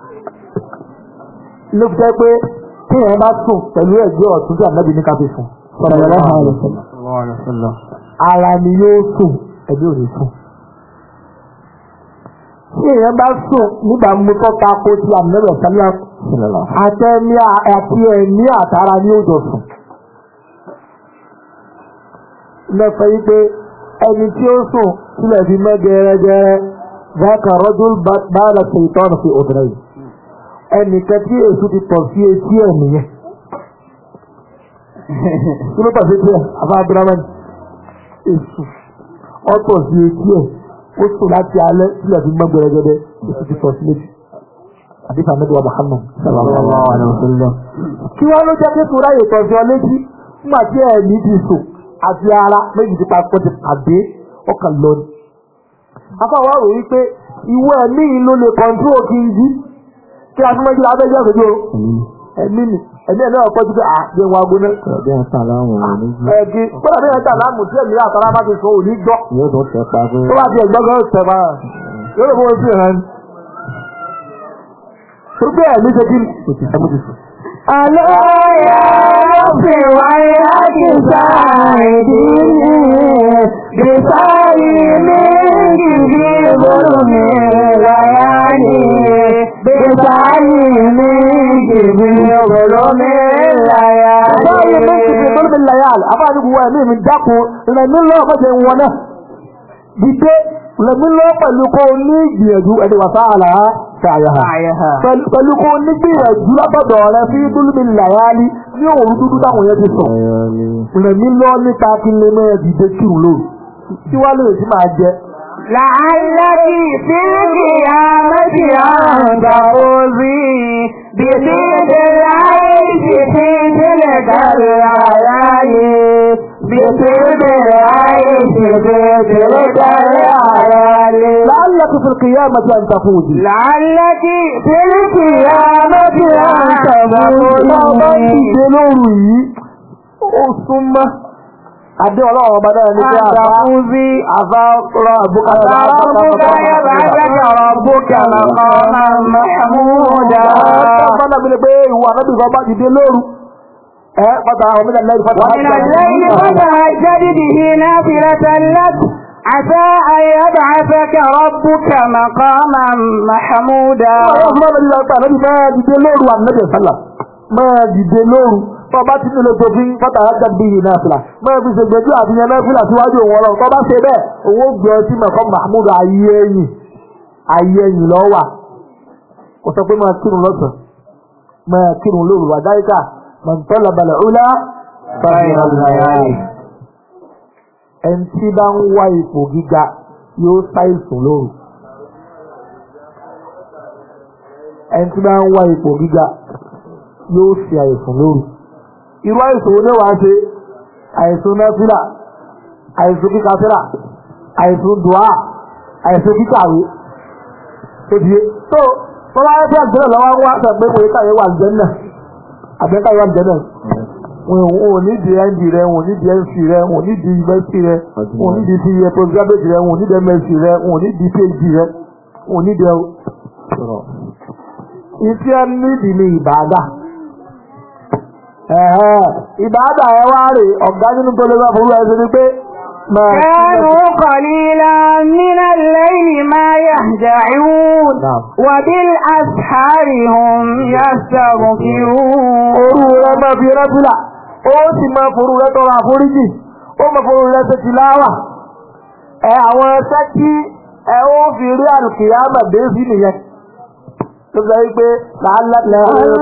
ló fi jẹ́ pé tí ẹ̀ bá sùn pẹ̀lú ẹ̀gbẹ́ ọ̀tún tí ànábì ní ká fi sùn ara ni yóò sùn ẹ̀gbẹ́ òní sùn tí èèyàn bá sùn nígbà mú tọ́ta kó tí ànábì ọ̀sánlá àtẹ́mí àti ẹ̀mí àtàrà ní òjò sùn lọ́fẹ́ yí pé ẹni tí ó sùn sílẹ̀ fi mọ́ gẹ́rẹ́gẹ́rẹ́ ذاك رجل بال الشيطان في أذنيه ẹnì kẹtí èso ti tọ̀ sí etí ẹ̀ nìyẹn kí ló tọ̀ sí etí ẹ̀ àbá abúrámẹ́ni èso ọ̀tọ̀ sí etí ẹ̀ ó sùn láti alẹ́ sílẹ̀ fi mọ́ gbẹrẹgẹdẹ èso ti tọ̀ sí létí àdìsá mẹ́tọ́ Muhammad sallallahu alaihi wasallam. kí wọ́n ló jẹ́ pé kó ráyè tọ̀ sí ọ létí nígbà tí ẹ̀mí ti sùn àti ara méjì ti pa pọ̀ ti pàdé ọkàn lọ́ni. afáwa rò wípé ìwọ ẹ̀mí ló lè kọ̀ǹtúrò kí n jí kí a túnmọ̀ jí la abẹ́jọ́ ìfẹ́jọ́ ẹ̀mí ni ẹ̀mí ẹ̀ náà kọjú pé àjẹ́ wọn agbóná. ẹ̀bí ẹ̀ tà láàmù òní jí. ẹ̀gí kódà bí ẹ̀ tà láàmù tí ẹ̀mí àtàrà bá ti sọ òní gbọ́. yóò tó tẹ̀ pa pé. tó bá ti ẹ̀gbọ́n kan tẹ̀ pa yóò lè fọwọ́ sí ẹ̀hán. tó bẹ́ẹ̀ ẹ̀mí ṣe kí ẹ̀mí ti sùn. àlọ́ yà á fi wáyé láti sáàìdì ní bísáyì méjì bí bọ́lùmí láyálì bísáyì méjì bí bọ́lùmí láyálì. báyìí méjì bí bọ́lùmí láyálì afáàní gbogbo ẹ̀mí mi dákun rẹ̀mí lọ́wọ́ mọ́jẹ̀ ń wọná dìde rẹ̀mí lọ́wọ́ pẹ̀lú kó ní ìgbìyànjú ẹni wà sáàlà ṣàyàhà pẹ̀lú kó ní gbìyànjú látọ̀dọ̀ rẹ fi bọ́lùmí láyálì ní òun dúdú táwọn yẹn ti sọ rẹ̀mí lọ́wọ́ níta kí lè mẹ́rin dìde kírun lóru tí wá lè sí máa jẹ. Làálàkì tí kì á méjì àǹgà òzì, bìbí ìdílé àìsí tí ìdílé dàrí àráyé, bìbí ìdílé àìsí tí ìdílé dàrí àráyé. Làálàkì tí kì á méjì àǹgà òzì. Làálàkì tí kì á méjì àǹgà òzì. Bàbá ìdè lóru yìí, ó súnmọ́ adé ọlọ́run ọba náà ní pé àfá rọ àbúkà ọ̀pọ̀lọpọ̀ mi lè pé ìwà náà bí wọ́n bá dìde lóru pátá àwọn mílẹ̀ lẹ́yìn pátá عسى أن يبعثك ربك مقاما محمودا. máa dìde lóru tọba tí nílò tó fi fọ́tà ájá bí i náà fìlà máa fi ṣègbèjú àfihàn náà fìlà síwájú òun ọlọ́run tọba ṣe bẹ́ẹ̀ owó gbé ọtí mẹ́kọ́ mahmoud ayé ẹ̀yìn lọ́wà kò sọ pé máa kírun lọ́sàn máa kírun lóru wà dáríkà man talaba al-ula ẹni tí bá ń wá ipò gíga yóò ṣàìsùn lóru ẹni tí bá ń wá ipò gíga yóò ṣe àìsùn lóru irú àìsùn wo ni wàá ṣe àìsùn náfìlà àìsùn kíkàfíra àìsùn dùá àìsùn kíkàwé tó di tó bá yẹ fẹ́ àgbẹ̀rẹ̀ lọ́wọ́ wá sọ pé kò yẹ káyé wà Àlùjánnà àbẹ́káyé wà Àlùjánnà wọn ò ní di ND rẹ wọn ò ní di MC rẹ wọn ò ní di university rẹ wọn ò ní di PhD postgraduate rẹ wọn ò ní di MSc rẹ wọn ò ní di PhD rẹ wọn ò ní di ìtí ẹ nídìí ní ìbàdà ìbàdà ẹ wá rè ọ̀gá nínú tó lè bá forú ẹ sí ni pé كانوا قليلا من الليل ما يهجعون وبالأسحار هم يستغفرون òru rẹ máa fi rẹ́fìlà ó sì máa forú rẹ tọrọ àforíjì ó máa forú rẹ ṣe tìláwà àwọn ẹsẹ tí ẹ ó fi rí àlùkìyámà dé sí nìyẹn tó sọ wípé làálàtì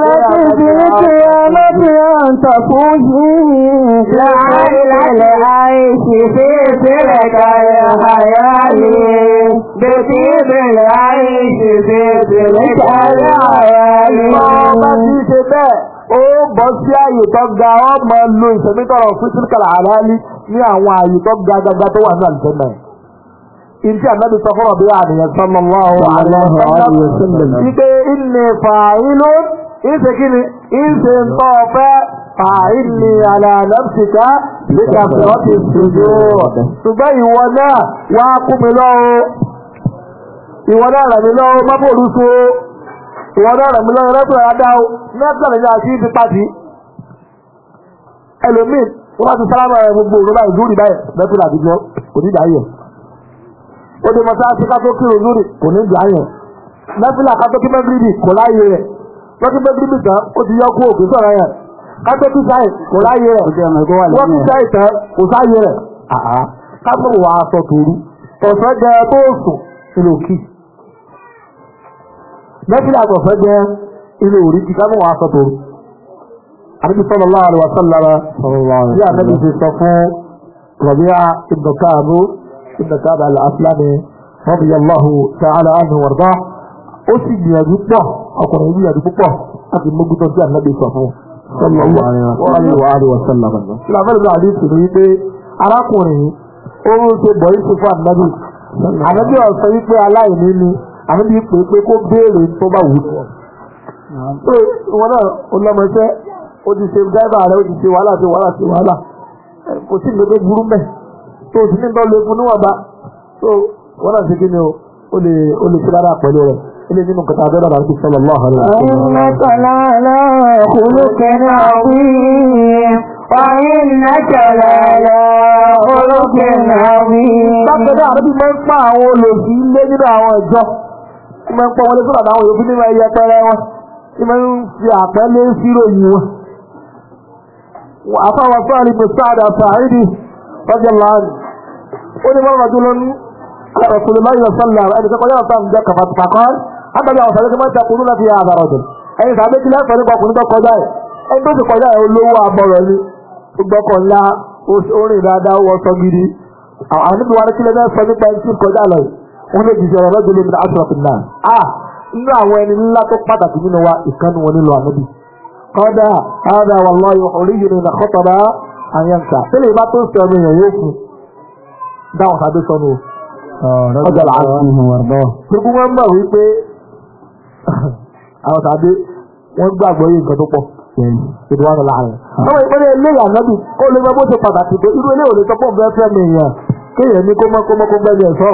ó bọ́ sí ààyè tó ga ọmọ lo ìsẹ̀mítọ̀rọ̀ fún sílùkàlà àlálí ní àwọn ààyè tó ga gaga tó wà ní àlùjànnà ìdí ànábì sọ fún ọ̀bí àníyàn sallallahu alaihi wasallam wípé inni fa'ilun ìṣe kíni ìṣe ń tọ́ ọ̀fẹ́ fa'ilni ala nafsika nígbà fẹ́rọ́ ti ṣojú ṣùgbọ́n ìwọ náà wá kú mi lọ́wọ́ ìwọ náà rẹ̀ mi lọ́wọ́ má bòrú so ìwọ náà rẹ̀ mi lọ́wọ́ rẹ́pẹ̀ adáwó mẹ́tàlá ní àti ìdí pàtì ẹlòmíì wọ́n bá ti sálámà rẹ̀ gbogbo òun báyìí lórí báyìí mẹ́tàlá àdìjọ́ kò ní dáyẹ̀ ó dé mọ́sáàsì ká tó kírun lórí kò ní dáyẹ̀ mẹ́tàlá ká tó kí mẹ́gíríbì kò láyé rẹ̀ lọ́kí mẹ́gíríbì tán ó ti yọ kú òkè sọ̀rọ̀ yẹn ká tó kí sáì kò láyé rẹ̀ wọ́n kí sáì tán kò sáyé rẹ̀ ká tó wà aṣọ tòru ọ̀sán jẹ tó sùn nínú òkì mẹ́tàlá àgbọ̀fẹ́ jẹ ilé orí ti ká mọ́ wà sọ tòrò. Ànábì sallallahu alaihi wasallam bí Ànábì ti sọ fún Rabi'a ibn Ka'b al-Aslami radiyallahu ta'ala anhu warda ó sì gbìyànjú pọ̀ ọkùnrin gbìyànjú púpọ̀ láti mójútó sí Ànábì sọ fún sallallahu alaihi wasallam. Ìlànà ìlú àdéhùn ní wípé arákùnrin ó ń ṣe bọ̀ yìí fún Ànábì. Ànábì ọ̀sẹ̀ wípé aláìní ni Ànábì pé kó béèrè tó bá wù ú. Ìwọ náà olọ́mọṣẹ́ ó ti ṣe dáìbà rẹ̀ ó ti ṣe wàhálà kò sí ìgbẹ́ tó burú mẹ́ tó ti ní bọ́ọ̀lù egun níwọ̀nba tó wọ́n náà ṣe kí ni ó lè ṣe dáadáa pẹ̀lú rẹ̀ ilé nínú kẹta abẹ́rẹ́ náà ti sọ́lọ́ lọ́wọ́ rẹ̀. Bákan náà àbí máa ń pa àwọn olòṣì ilé nínú àwọn ìjọ máa ń pọ̀ wọlé sọ́dọ̀ àwọn òyòfin nínú ẹyẹ pẹ́rẹ́ wọn tí máa ń fi àpẹẹlẹ sírò yìí wọn. Àfáwọn sọ́ọ̀rì Mùsáàdà Sàáìdì rọ́jọ́ láàrín. Ó ní wọ́n rọ̀jú lónú àrọ̀kùnrin láyé ọ̀sánlá ẹni tó kọjá ọ̀sán jẹ́ kàfàtàkọ́. Àgbàjá ọ̀sán tí wọ́n tẹkùnú láti yà àbàrọ̀dùn. Ẹni sàbẹ́ kí lẹ́sọ̀ nípa ọkùnrin tó kọjá ẹ̀. Ẹni tó ti kọjá ẹ̀ olówó abọ́rọ̀ ni. Gbọ́kọ̀ ńlá orin dáadáa wọ sọ gidi. Àwọn níbi wọn kí lẹ́sọ̀ sọ nípa ẹni tí kọjá lọ. Wọ́n lè jìjọ ọ̀rọ̀ lọ́jọ́ lómi àtúrọ̀fìn náà. Inú àwọn ẹni ńlá tó pàtàkì nínú wa ìkànnì wọn nílò ànábì. Kọ́dà hādhā wallāhi yuḥriģunī min khaṭabā an yanṣā. Tẹ́lẹ̀ ìbá tó ń sọ ọmọ èèyàn yóò fún. Dáhùn sábẹ́ sọnù ọjà làásù. Gbogbo wọn mọ̀ wípé àwọn sábẹ́ wọ́n gbàgbọ́ yé nǹkan tó pọ̀. ìdúwà ní láàrin. ọmọ ìpínlẹ̀ ilé ànábì ó lè gbọ́ bó ṣe pàtàkì tó irú ilé òní tó pọ̀ bẹ́ẹ̀ fẹ́ mi yàn kéèyàn ní kó mọ́ gbẹ́ni ẹ̀sọ́.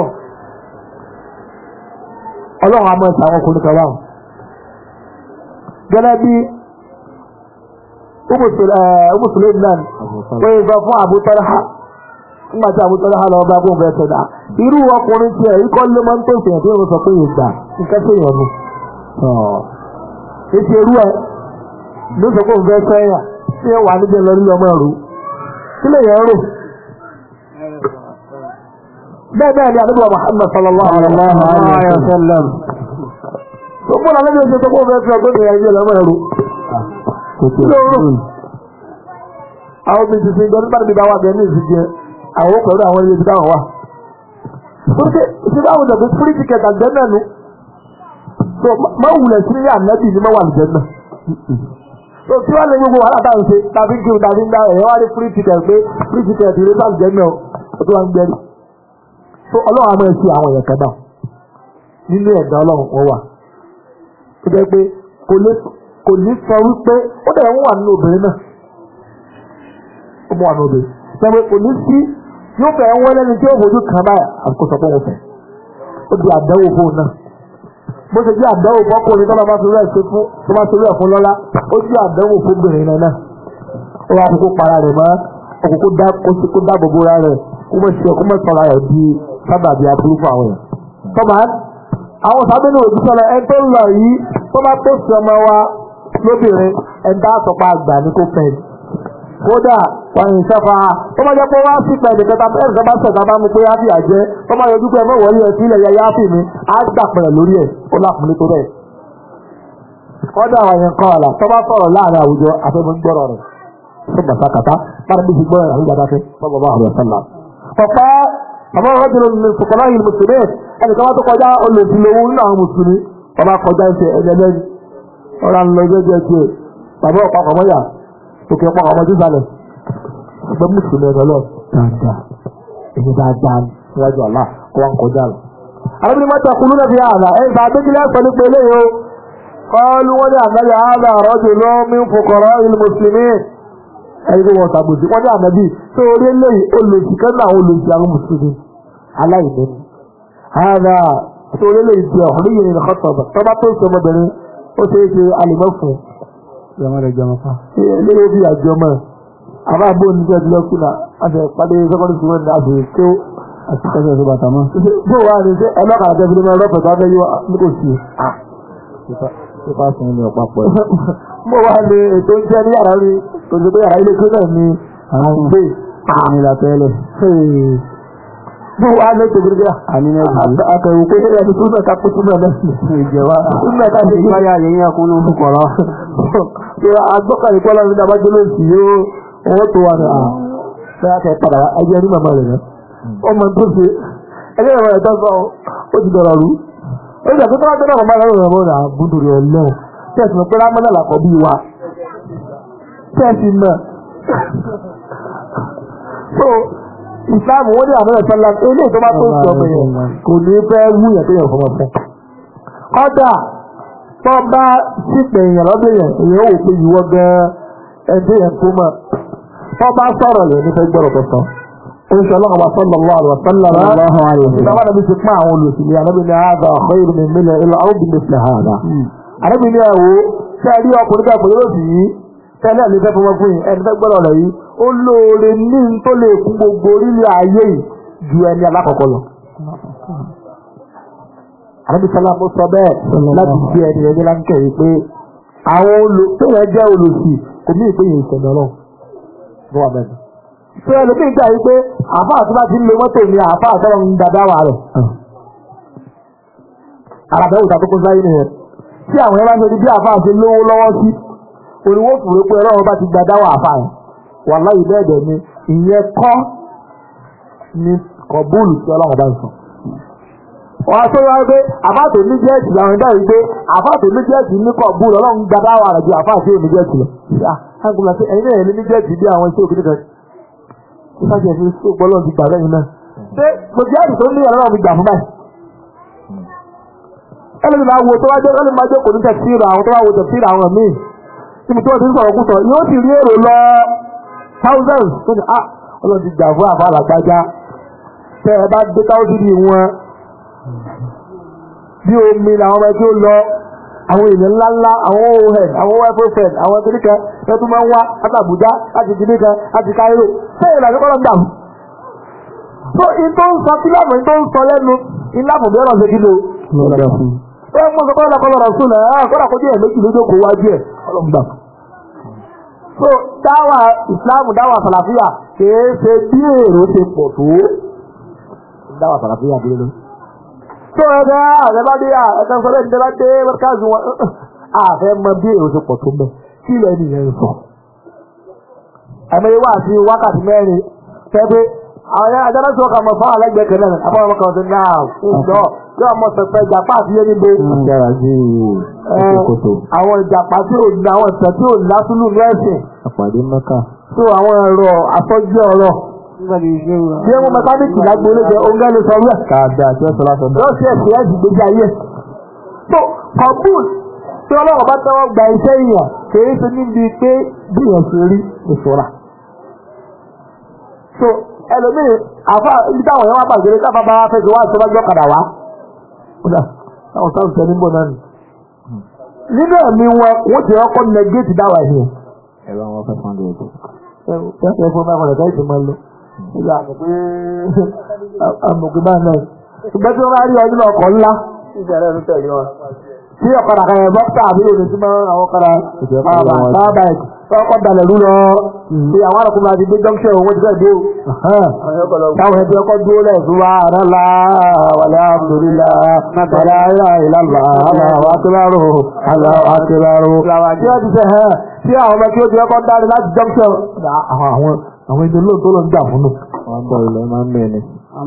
ọlọ́run á mọ̀ ẹ̀sẹ̀ àwọn ọkùnrin kan báwọn. gẹ́gẹ́ bí Umu Sulaim wọ́n yìí sọ fún Abu Talha nígbà tí Abu Talha lọ bá gbóhùn bẹ́ẹ̀ sọ̀dá irú ọkùnrin tí ẹ̀ ikọ́ lé máa ń tó ìṣẹ̀yàn tí wọ́n sọ pé ìgbà nǹkan tó yàn mú. èsì irú ẹ̀ ló sọ pé òun fẹ́ sẹ́yà tí ẹ wà níbi lọ nílò ọmọ ẹ̀rú kí lè yẹn rò. bẹ́ẹ̀ ni àdúgbò Muhammad sallallahu alaihi wa sallam tó fún àwọn ẹgbẹ́ tó kó fẹ́ fẹ́ ọgbẹ́ ìyẹn ọmọ ẹ̀rú. àwọn bí ti sin gbọ́dọ̀ bá níbi báwa bẹ́ẹ̀ ní ìsìnkú àwọn pẹ̀lú àwọn ilé ìdáwọ̀ wà. Porque ìṣẹ́ báwo dàbí free ticket àgbẹ̀ náà nù. So máa wulẹ̀ sí ní ànábì ní máa wà ní jẹ́nà. So tí wọ́n lè gbogbo wàhálà táà ń ṣe tàbí kí n tàbí ń dá ẹ̀yọ́ wá ní free ticket pé free ticket ìrẹ́ bá jẹ́nà ó tó wá ń gbẹ́rì. So ọlọ́run á máa ṣe àwọn èèyàn kan náà nínú ẹ̀dá ọlọ́run wọn wà. Ó jẹ́ pé kò ní sọ wípé ó dẹ̀ ń wà nínú obìnrin náà. Ó mú wà nínú obìnrin. Sẹ́wọ́n kò ní sí yóò fẹ́ wọ́n lẹ́ni tí ó fojú kan báyà àkóso pé wọ́n fẹ́. Ó di àdánwò fóun náà. Bó ṣe jẹ́ àdánwò fọ́kùnrin tó bá fi rẹ̀ ṣe fún tó bá ṣe rẹ̀ fún lọ́lá ó jẹ́ àdánwò fóbìnrin náà. Ó wá kókó para rẹ̀ mọ́ kó dáàbò bóra rẹ̀ kó mọ̀ sọ̀rọ̀ rẹ̀ di sábàbí aburú fún àwọn èèyàn. Tọ́ba àwọn sábẹ́ ní òjíṣẹ́ lọ ẹni tó ń lọ yìí tó bá tó sí ọmọ wa lóbìnrin ẹ̀dá àtọ́pá àgbà ní kó fẹ́ kódà wọ́n yìí sẹ́fà tó bá jẹ́ pé wá sí pẹ̀lú kẹta ẹ̀rọ bá ṣẹ̀dá bá mú pé yá fi àjẹ́ tó bá yọjú pé ẹ̀mọ́ wọlé ẹ̀ sí ilẹ̀ yá fi mi á gbà pẹ̀lẹ̀ lórí ẹ̀ ó lápùlé tó bẹ́ẹ̀. kódà àwọn yẹn kọ́ ọ̀la tó bá sọ̀rọ̀ láàrin àwùjọ àfẹ́mọ́ gbọ́rọ̀ rẹ̀ tó bàtà kàtà bára bí ti gbọ́rọ̀ rẹ̀ àwùjọ dákẹ́ tọ́gbọ̀ bá àwọn ẹ̀sán náà. ọ̀pẹ́ àmọ́ ọ̀rọ̀ jùlọ ní sọ̀kọ̀lá yìí mùsùlùmí ẹnì kan wá tó kọjá olùsìlówó nínú àwọn mùsùlùmí ọba kọjá ẹsẹ̀ ẹ̀ẹ́dẹ́gbẹ́ni ọ̀rọ̀ àlọ́ jẹ́jẹ́ tiẹ̀ tàbí ọ̀pá kọ̀mọ́yà òkè ọ̀pá kọ̀mọ́jú sálẹ̀ ọgbẹ́ mùsùlùmí ẹ̀rọ lọ dáadáa èyí dáadáa níwájú àlá kó wá ń kọjá lọ. arábìnrin mọ́tà kúlú náà fi àlà ẹ̀ bá abékílẹ̀ ẹ̀sọ́ nípa eléyìí o kọ́ọ́lù wọn ní ànábì àlà àrọ́jù ló mi ń fòkọ̀rọ̀ ìlú mùsùlùmí ẹ̀yìn tó wọ́n sàbòsí wọ́n ní ànábì tó orí eléyìí olùsí kẹ́nà àwọn olùsí àwọn mùsùlùmí aláìní àlà tó orí eléyìí ti ọ̀hún yìí ní kọ́tọ̀ọ̀bà tó bá tó ń sọmọbìnrin ó ṣeé ṣe alìmọ́ fún àbá àbó oníṣẹ́ ti lọ́kùn náà àti ìpàdé sẹ́kọ́ndì sí wọn ní àbò tó àti kẹsẹ̀ tó bàtà mọ́. bó wà ní sẹ́ ẹlọ́kàrà tẹ́ fi lé mẹ́rin lọ́pẹ̀ tó fẹ́ yíwá ní kò sí. ṣípa sí ní ọ̀pá pọ̀ ẹ̀. bó wà ní ètò ń jẹ́ ní yàrá rí kò sí pé yàrá ilé tó náà ní àwọn gbé àmì ìlàtẹ́lẹ̀. bó wà ní ètò gbígbé àkẹ́wò pé ẹ̀yà tó náà ká kótó náà lẹ́sìn ìjẹ̀wá. túnbẹ̀ ká ṣe ìpáyà yẹ̀yìn akúnú fúkọ̀rọ̀. agbọ́kànlélọ́lá ní abájọ́ lóṣì yóò owó tó wà ní bẹ́ẹ̀ kẹ́ padà ẹjẹ́ ní màmá rẹ̀ náà ọmọ tó ṣe ẹjẹ́ ìwọ̀n ẹ̀dọ́ sọ ó ti dọ̀rọ̀ rú ó jẹ́ pé tó wá gbẹ́dọ̀ màmá rẹ̀ rẹ̀ rà búdúrú ọlọ́run tẹ́ẹ̀sì mọ̀ pé rámọ́nà làkọ̀ bí wa tẹ́ẹ̀sì mọ̀ so Islam wọ́n ní àmọ́ ẹ̀sán láti ilé tó bá tó sọ ọmọ yẹn kò ní fẹ́ wú yẹn tó yẹ fọmọ fẹ́ kọ́dà tó bá sípè èèyàn lọ́dọ̀ yẹn èèyàn ò pé ìwọ gan ẹgbẹ́ yẹn tó mọ̀ wọ́n bá sọ̀rọ̀ lè ní fẹ́ gbọ́rọ̀ tó sọ. oṣù ọlọ́run wa sallallahu alaihi wa sallam ìjọba nàbí ti pín àwọn olùsìlẹ̀ ànábì ní àádọ́ khairu min mílẹ̀ ilẹ̀ ọ̀gbìn mẹ́sìlẹ̀ àádá. ànábì ní ẹ̀wò tẹ́ rí ọkùnrin ká pẹ̀lú òsì yìí tẹ́lẹ̀ ní fẹ́ fọwọ́ fún yìí ẹni fẹ́ gbọ́rọ̀ rẹ̀ yìí ó lóore ní tó lè kún gbogbo orílẹ̀ ayé yìí ju ẹni alákọ̀ọ́kọ́ lọ. ànábì sálá mo sọ bẹ́ẹ̀ láti fi ẹni láńkẹ́ yìí pé àwọn tó yẹ jẹ́ olùsì kò ní ìpínyìn ìṣẹ̀lẹ̀ ọlọ́run fún ọ̀bẹ̀ mi. ṣé ẹlòmíì gbà yí pé àáfàá tó bá ti ń lo mọ́tò ní àáfàá tó ń dada wà rẹ̀. àràbẹ̀wò tàbí kó sáyé nìyẹn. tí àwọn yẹn bá ṣe di bí àáfàá ṣe lówó lọ́wọ́ sí oníwó fòrò pé ọlọ́run bá ti dada wà àáfàá yẹn. wàláhì bẹ́ẹ̀ dẹ̀ ni ìyẹn kọ́ ni kọ̀búùlù tí ọlọ́run bá ń sọ. wọ́n á sọ wá pé àáfàá tó ní jẹ́ẹ̀tì làwọn ẹ̀dá yìí pé àáfàá tó ní jẹ́ẹ̀tì ní kọ̀búùlù ọlọ́run dada wà rẹ̀ ju àáfàá tí ò ní jẹ́ẹ̀tì lọ. Agbóla pé ẹ̀yin náà ní jẹ́ẹ̀tì bí àwọn iṣẹ́ òkúta ìfàjẹ̀ fi ṣó gbọ́lọ́ ti gbà lẹ́yìn náà. Ṣé mo jẹ́ àdìsó ní ọ̀rọ̀ mi gbà fún báyìí? Ẹlẹ́ni máa wo tó wá jẹ́ ẹlẹ́ni máa jẹ́ kò ní tẹ̀síìrì àwọn tó wá wo tẹ̀síìrì àwọn míì. tí mo tó ti ń sọ̀rọ̀ kú sọ yóò ti rí èrò lọ thousands tó ní ọlọ́run ti jà fún àfa àlàgbájá tẹ́ ẹ bá dé káwọ́sì bí wọn bí omi làwọn ọmọ ẹgbẹ́ ó lọ àwọn èèyàn ńláńlá àwọn ohen àwọn wẹ́fọ́fẹ́n àwọn kìnnìkan ẹ tún máa ń wá láti Àbújá láti kìnnìkan láti Cairo bẹ́ẹ̀ ìlànà kọ́ ló ń dàrú. so ìtò ń sọ fílàmù ìtò ń sọ lẹ́nu ìlànà bí ọ̀rọ̀ ṣe kí ló. ẹ mú sọ kọ́lá kọ́lá rọ̀ sùn náà kọ́lá kọjú ẹ̀ méjì lójókòó wájú ẹ̀ ọlọ́gbà. so dáwà ìsìláàmù dáwà sàlàfíà kìí ṣe bí èrò ṣe pọ̀ tó dáwà sàlàfíà bí ló. so ẹgbẹ́ àgbẹ̀bádé ẹ̀ka sọ́lẹ̀ ìdẹ́bádé mẹ́ríkàzì wọn àfẹ́ mọ bí èrò ṣe pọ̀ tó mẹ́ kí ilẹ̀ nìyẹn sọ. àmọ́ wá sí wákàtí mẹ́rin tẹ́gbẹ́ àwọn adájọ́ ọkà mọ̀ fún àlẹ́gbẹ̀ẹ́ kan náà àbọ̀ ọmọ kan tó náà ìjọ yóò mọ̀ sọ̀pẹ́ ìjàpá àti yé níbo. àwọn ìjàpá tí ò ní àwọn ìtàn tí ò ní lásùlù ní ẹ̀sìn. àpàdé mẹ́ka. so àwọn ẹ̀rọ àtọ́jú ọ̀rọ̀. bí ẹmu mẹkáníìkì lágbóolé jẹ oúnjẹ lè sọ wíwẹ̀. kàdà tí ó sọ lásán. yóò ṣe ẹ̀sìn ẹ̀sìn gbèjà yẹ. so kọ̀bùn tí ọlọ́run bá tẹ́wọ́ gba iṣẹ́ ìyàn kìí ṣe níbi pé bí ìyàn ṣe rí ìṣọ́ra. so ẹlòmíì àfa ibi táwọn yẹn wá pàṣẹ káfá bá fẹ́ fi wá sọ lọ́jọ́ kadà wá. táwọn sáwọn tẹ nígbò náà nì. nínú ẹ̀mí wọn wọ́n ti ọkọ̀ nẹgẹ́tì dáwà yìí. ẹ̀rọ wọn fẹ́ fọ́n lóòótọ́. ẹ fún mẹ́fọ̀n rẹ̀ káyìí tó máa lọ. ìgbà àmọ̀gbé bá náà. ṣùgbọ́n tí wọ́n bá rí ọdún náà ọkọ̀ ńlá. tí ọ̀kadà kan yẹn bọ́kítà àbí òde tí máa àwọn ọ̀kadà ọkọ̀ dalẹ̀ rú lọ. Ṣé àwọn àrùkùnrin àti gbé junction òun ti fẹ́ dé o. Táwọn ẹbí ọkọ̀ dúró lẹ́sùn wa rẹ́lá wàlẹ́ àmúlélá nàbàlá ìlàlá aláwọ̀ akébárò aláwọ̀ akébárò. Tí wọ́n ti sẹ́ hẹ́ tí àwọn ọmọ tí ó ti ọkọ̀ dáre láti junction. Àwọn èdè lóòótọ́ ló ń jà fún un. Wọ́n bọ̀ ilẹ̀ máa ń mẹ́ni.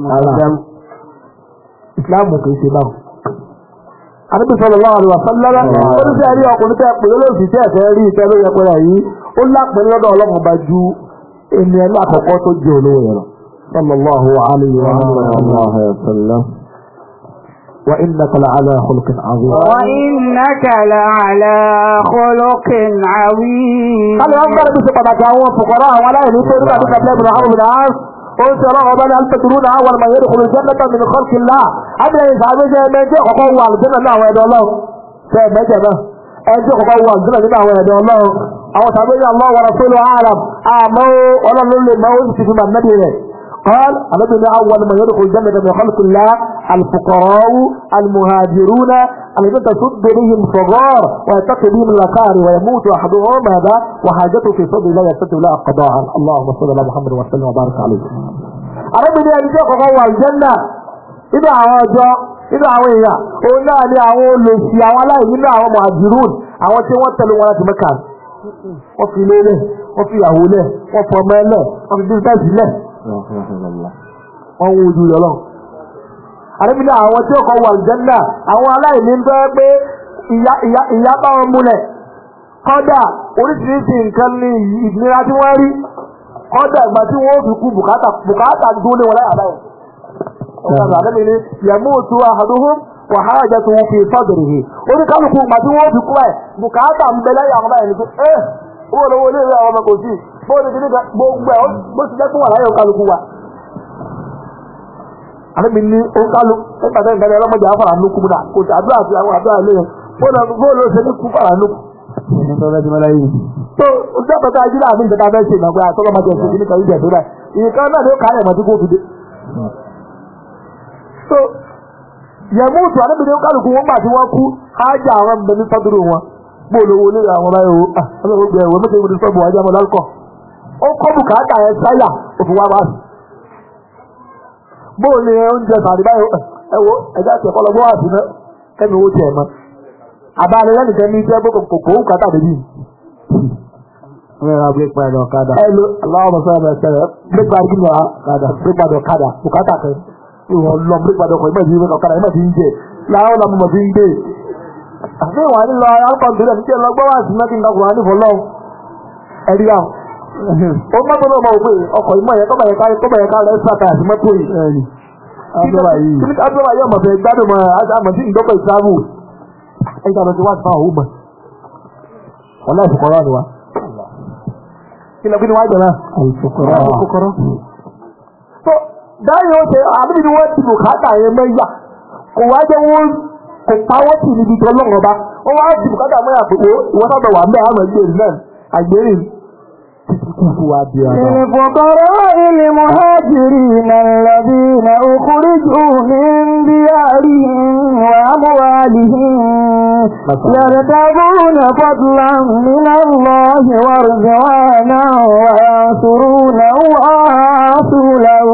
Ìsìláàmù kì í ṣe báwọn. Ànábì sallallahu alaihi wasallam oníṣẹ́ rí ọkùnrin tẹ́ pè lólóòsì tí ẹ̀fẹ́ rí ìfẹ́ ló yẹ pé yìí ó lápẹ́ lọ́dọ̀ ọlọ́run bá ju ènìyàn lákọ̀ọ́kọ́ tó jẹ́ olówó yẹn lọ. sallallahu alaihi wasallam wa innaka la'ala khuluqin azim. wa innaka la'ala khuluqin azim. kálí wọn gbọ́dọ̀ bí ṣe pàtàkì àwọn fòkọrọ àwọn aláìní tó nígbà tó kàbílẹ̀ ìbùnà àwọn ìbùnà ó ń sọ̀rọ̀ ọba ní alifẹ̀tìrúnà àwọn ọmọ yẹn kò lè jẹ́ mẹ́ta mi ní kọ́ọ̀kì ńlá adìrẹ ìsàmì jẹ́ ẹgbẹ́ ọkọ̀ wọ àlùjẹ́nà ní àwọn ẹ̀dọ́ ọlọ́run ṣe ẹ̀mẹ́jẹ̀ náà ẹgbẹ́ ọkọ̀ wọ àlùjẹ́nà nínú àwọn ẹ̀dọ́ ọlọ́run àwọn tàbí ní àwọn ọ̀rọ̀ tó lọ ààràm àmọ́ ọlọ́run lè máa ń ti fi máa nẹ́bí rẹ̀ قال النبي أول من يدخل الجنة من خلق الله الفقراء المهاجرون الذين تسد بهم صغار ويتقي بهم الأكار ويموت أحدهم هذا وحاجته في صدر لا يستطيع لها قضاء. اللهم صل على محمد وسلم وبارك عليه. النبي أن يدخل الجنة إذا عواجه إذا عوية قلنا أن يعول لسيا ولا إذا عوا مهاجرون عوا تيوتلوا ولا تمكان وفي ليله وفي أهوله وفي ماله وفي جزء له wọ́n wú ojú lọ́lọ́. Àdébìnrin àwọn tí ó kọ wà Àlùjánnà àwọn aláìní ń bẹ́ pé ìyá bá wọn múlẹ̀. Kọ́dà oríṣiríṣi nǹkan ní ìnira tí wọ́n rí. Kọ́dà ìgbà tí wọ́n fi kú bùkátà dúró lé wọn láyà báyìí. Àdébìnrin yamutu ahaduhum wa hajatuhu fi sadrihi. Oníkálukú ìgbà tí wọ́n fi kú ẹ̀ bùkátà ń bẹ lẹ́yìn àwọn báyìí ní pé owó lówó ilé ìwé àwọn ọmọ kò sí. Bóòdì kìíní kan gbogbo ẹ̀ bó ti jẹ́ kó wà láyé òkàlùkù wa. Àdébí ní òkàlù nígbà tó ń gbẹ́ni ọlọ́mọdé àfàrà nùkú múdà kò sí àdúrà àti àwọn àdúrà ilé yẹn. Bóòdì ó ṣe ní kú fàrà nùkú. Tó o jẹ́ pẹ̀lú ajílẹ̀ àmì ìjọba bẹ́ẹ̀ ṣe ìgbàgbọ́ àtọ́lọ́mọdé ẹ̀sìn kìíní kan ìjẹ̀ tó rẹ̀. Ìkan náà ló kà á ẹ̀mọ́ tí kò fi dé. So yẹ̀múùtù àdébí ní òkàlùkù wọn gbà tí wọ́n kú ájà àwọn ẹ̀mí ní sọ́dúró wọn. Bóòlù owó lé àwọn ọmọ ẹ̀rọ ọlọ́gbẹ̀ ẹ̀wọ̀ méjì ìwé sọ́ọ̀bù wájú ọmọ lálùkọ̀. Ó kọ́ bùkátà ẹ̀ sáyà òfin wá báyìí. Bóòlù oúnjẹ sàrí báyìí ẹ̀wọ̀ ẹ̀já ti ẹ̀kọ́ lọ́gbọ́ àti náà kẹ́mi owó tiẹ̀ mọ́. Àbálẹ̀ lẹ́nìkan ní iṣẹ́ gbogbo kò bùkátà débi. Wọ́n yẹra break pad ọ̀kadà. Ẹ lo aláwọ̀ sọ̀rọ̀ ẹ̀ sẹ̀rẹ̀ break pad kí ni wàá kàdà break pad ọ̀kadà bùkátà kan. Ìwọ̀n lọ break pad ọkọ̀ ìmọ̀ ìdí ọ̀kadà ìmọ̀ ìdí ń jẹ. Láwọn ọ̀nà mọ̀ fi ń gbé. Àfi wà nílò arákùnrin tí ẹ lọ gbọ́ wá sí mẹ́kì ńlá kùnrin nífọ̀ọ́ lọ́wọ́ ẹ̀rí àwọn. Ó mọ́tò náà máa wò pé ọkọ̀ ìmọ̀ yẹn kọ́bà yẹn ká rẹ̀ ṣàkà àti mọ́tò yìí. Abẹ́wà yóò mọ̀ fẹ́ gbádùn mọ́ àmọ̀ sí ìdọ́kọ̀ ìsáàbù. Ẹ̀ka lọ sí wá sí fáwọn òun mọ̀. wọn náà fòkọrọ ni wa. kí ló bí ni wàá jẹ náà. àìfòkọrọ. so dáhùn ó ṣe àbí ni wọ́n ti bùkátà yẹn mẹ́yà kò wá jẹ́ wọ́n kò pawọ́ tì níbi tó lọ́wọ́ bá wọ́n wá ti bùkátà mẹ́yà pé ìwọ́n sábà wà mẹ́ àmọ́ ìgbèrè náà àgbèrè للفقراء المهاجرين الذين أخرجوا من ديارهم وأموالهم يبتغون فضلا من الله ورضوانا وينصرونه ورسوله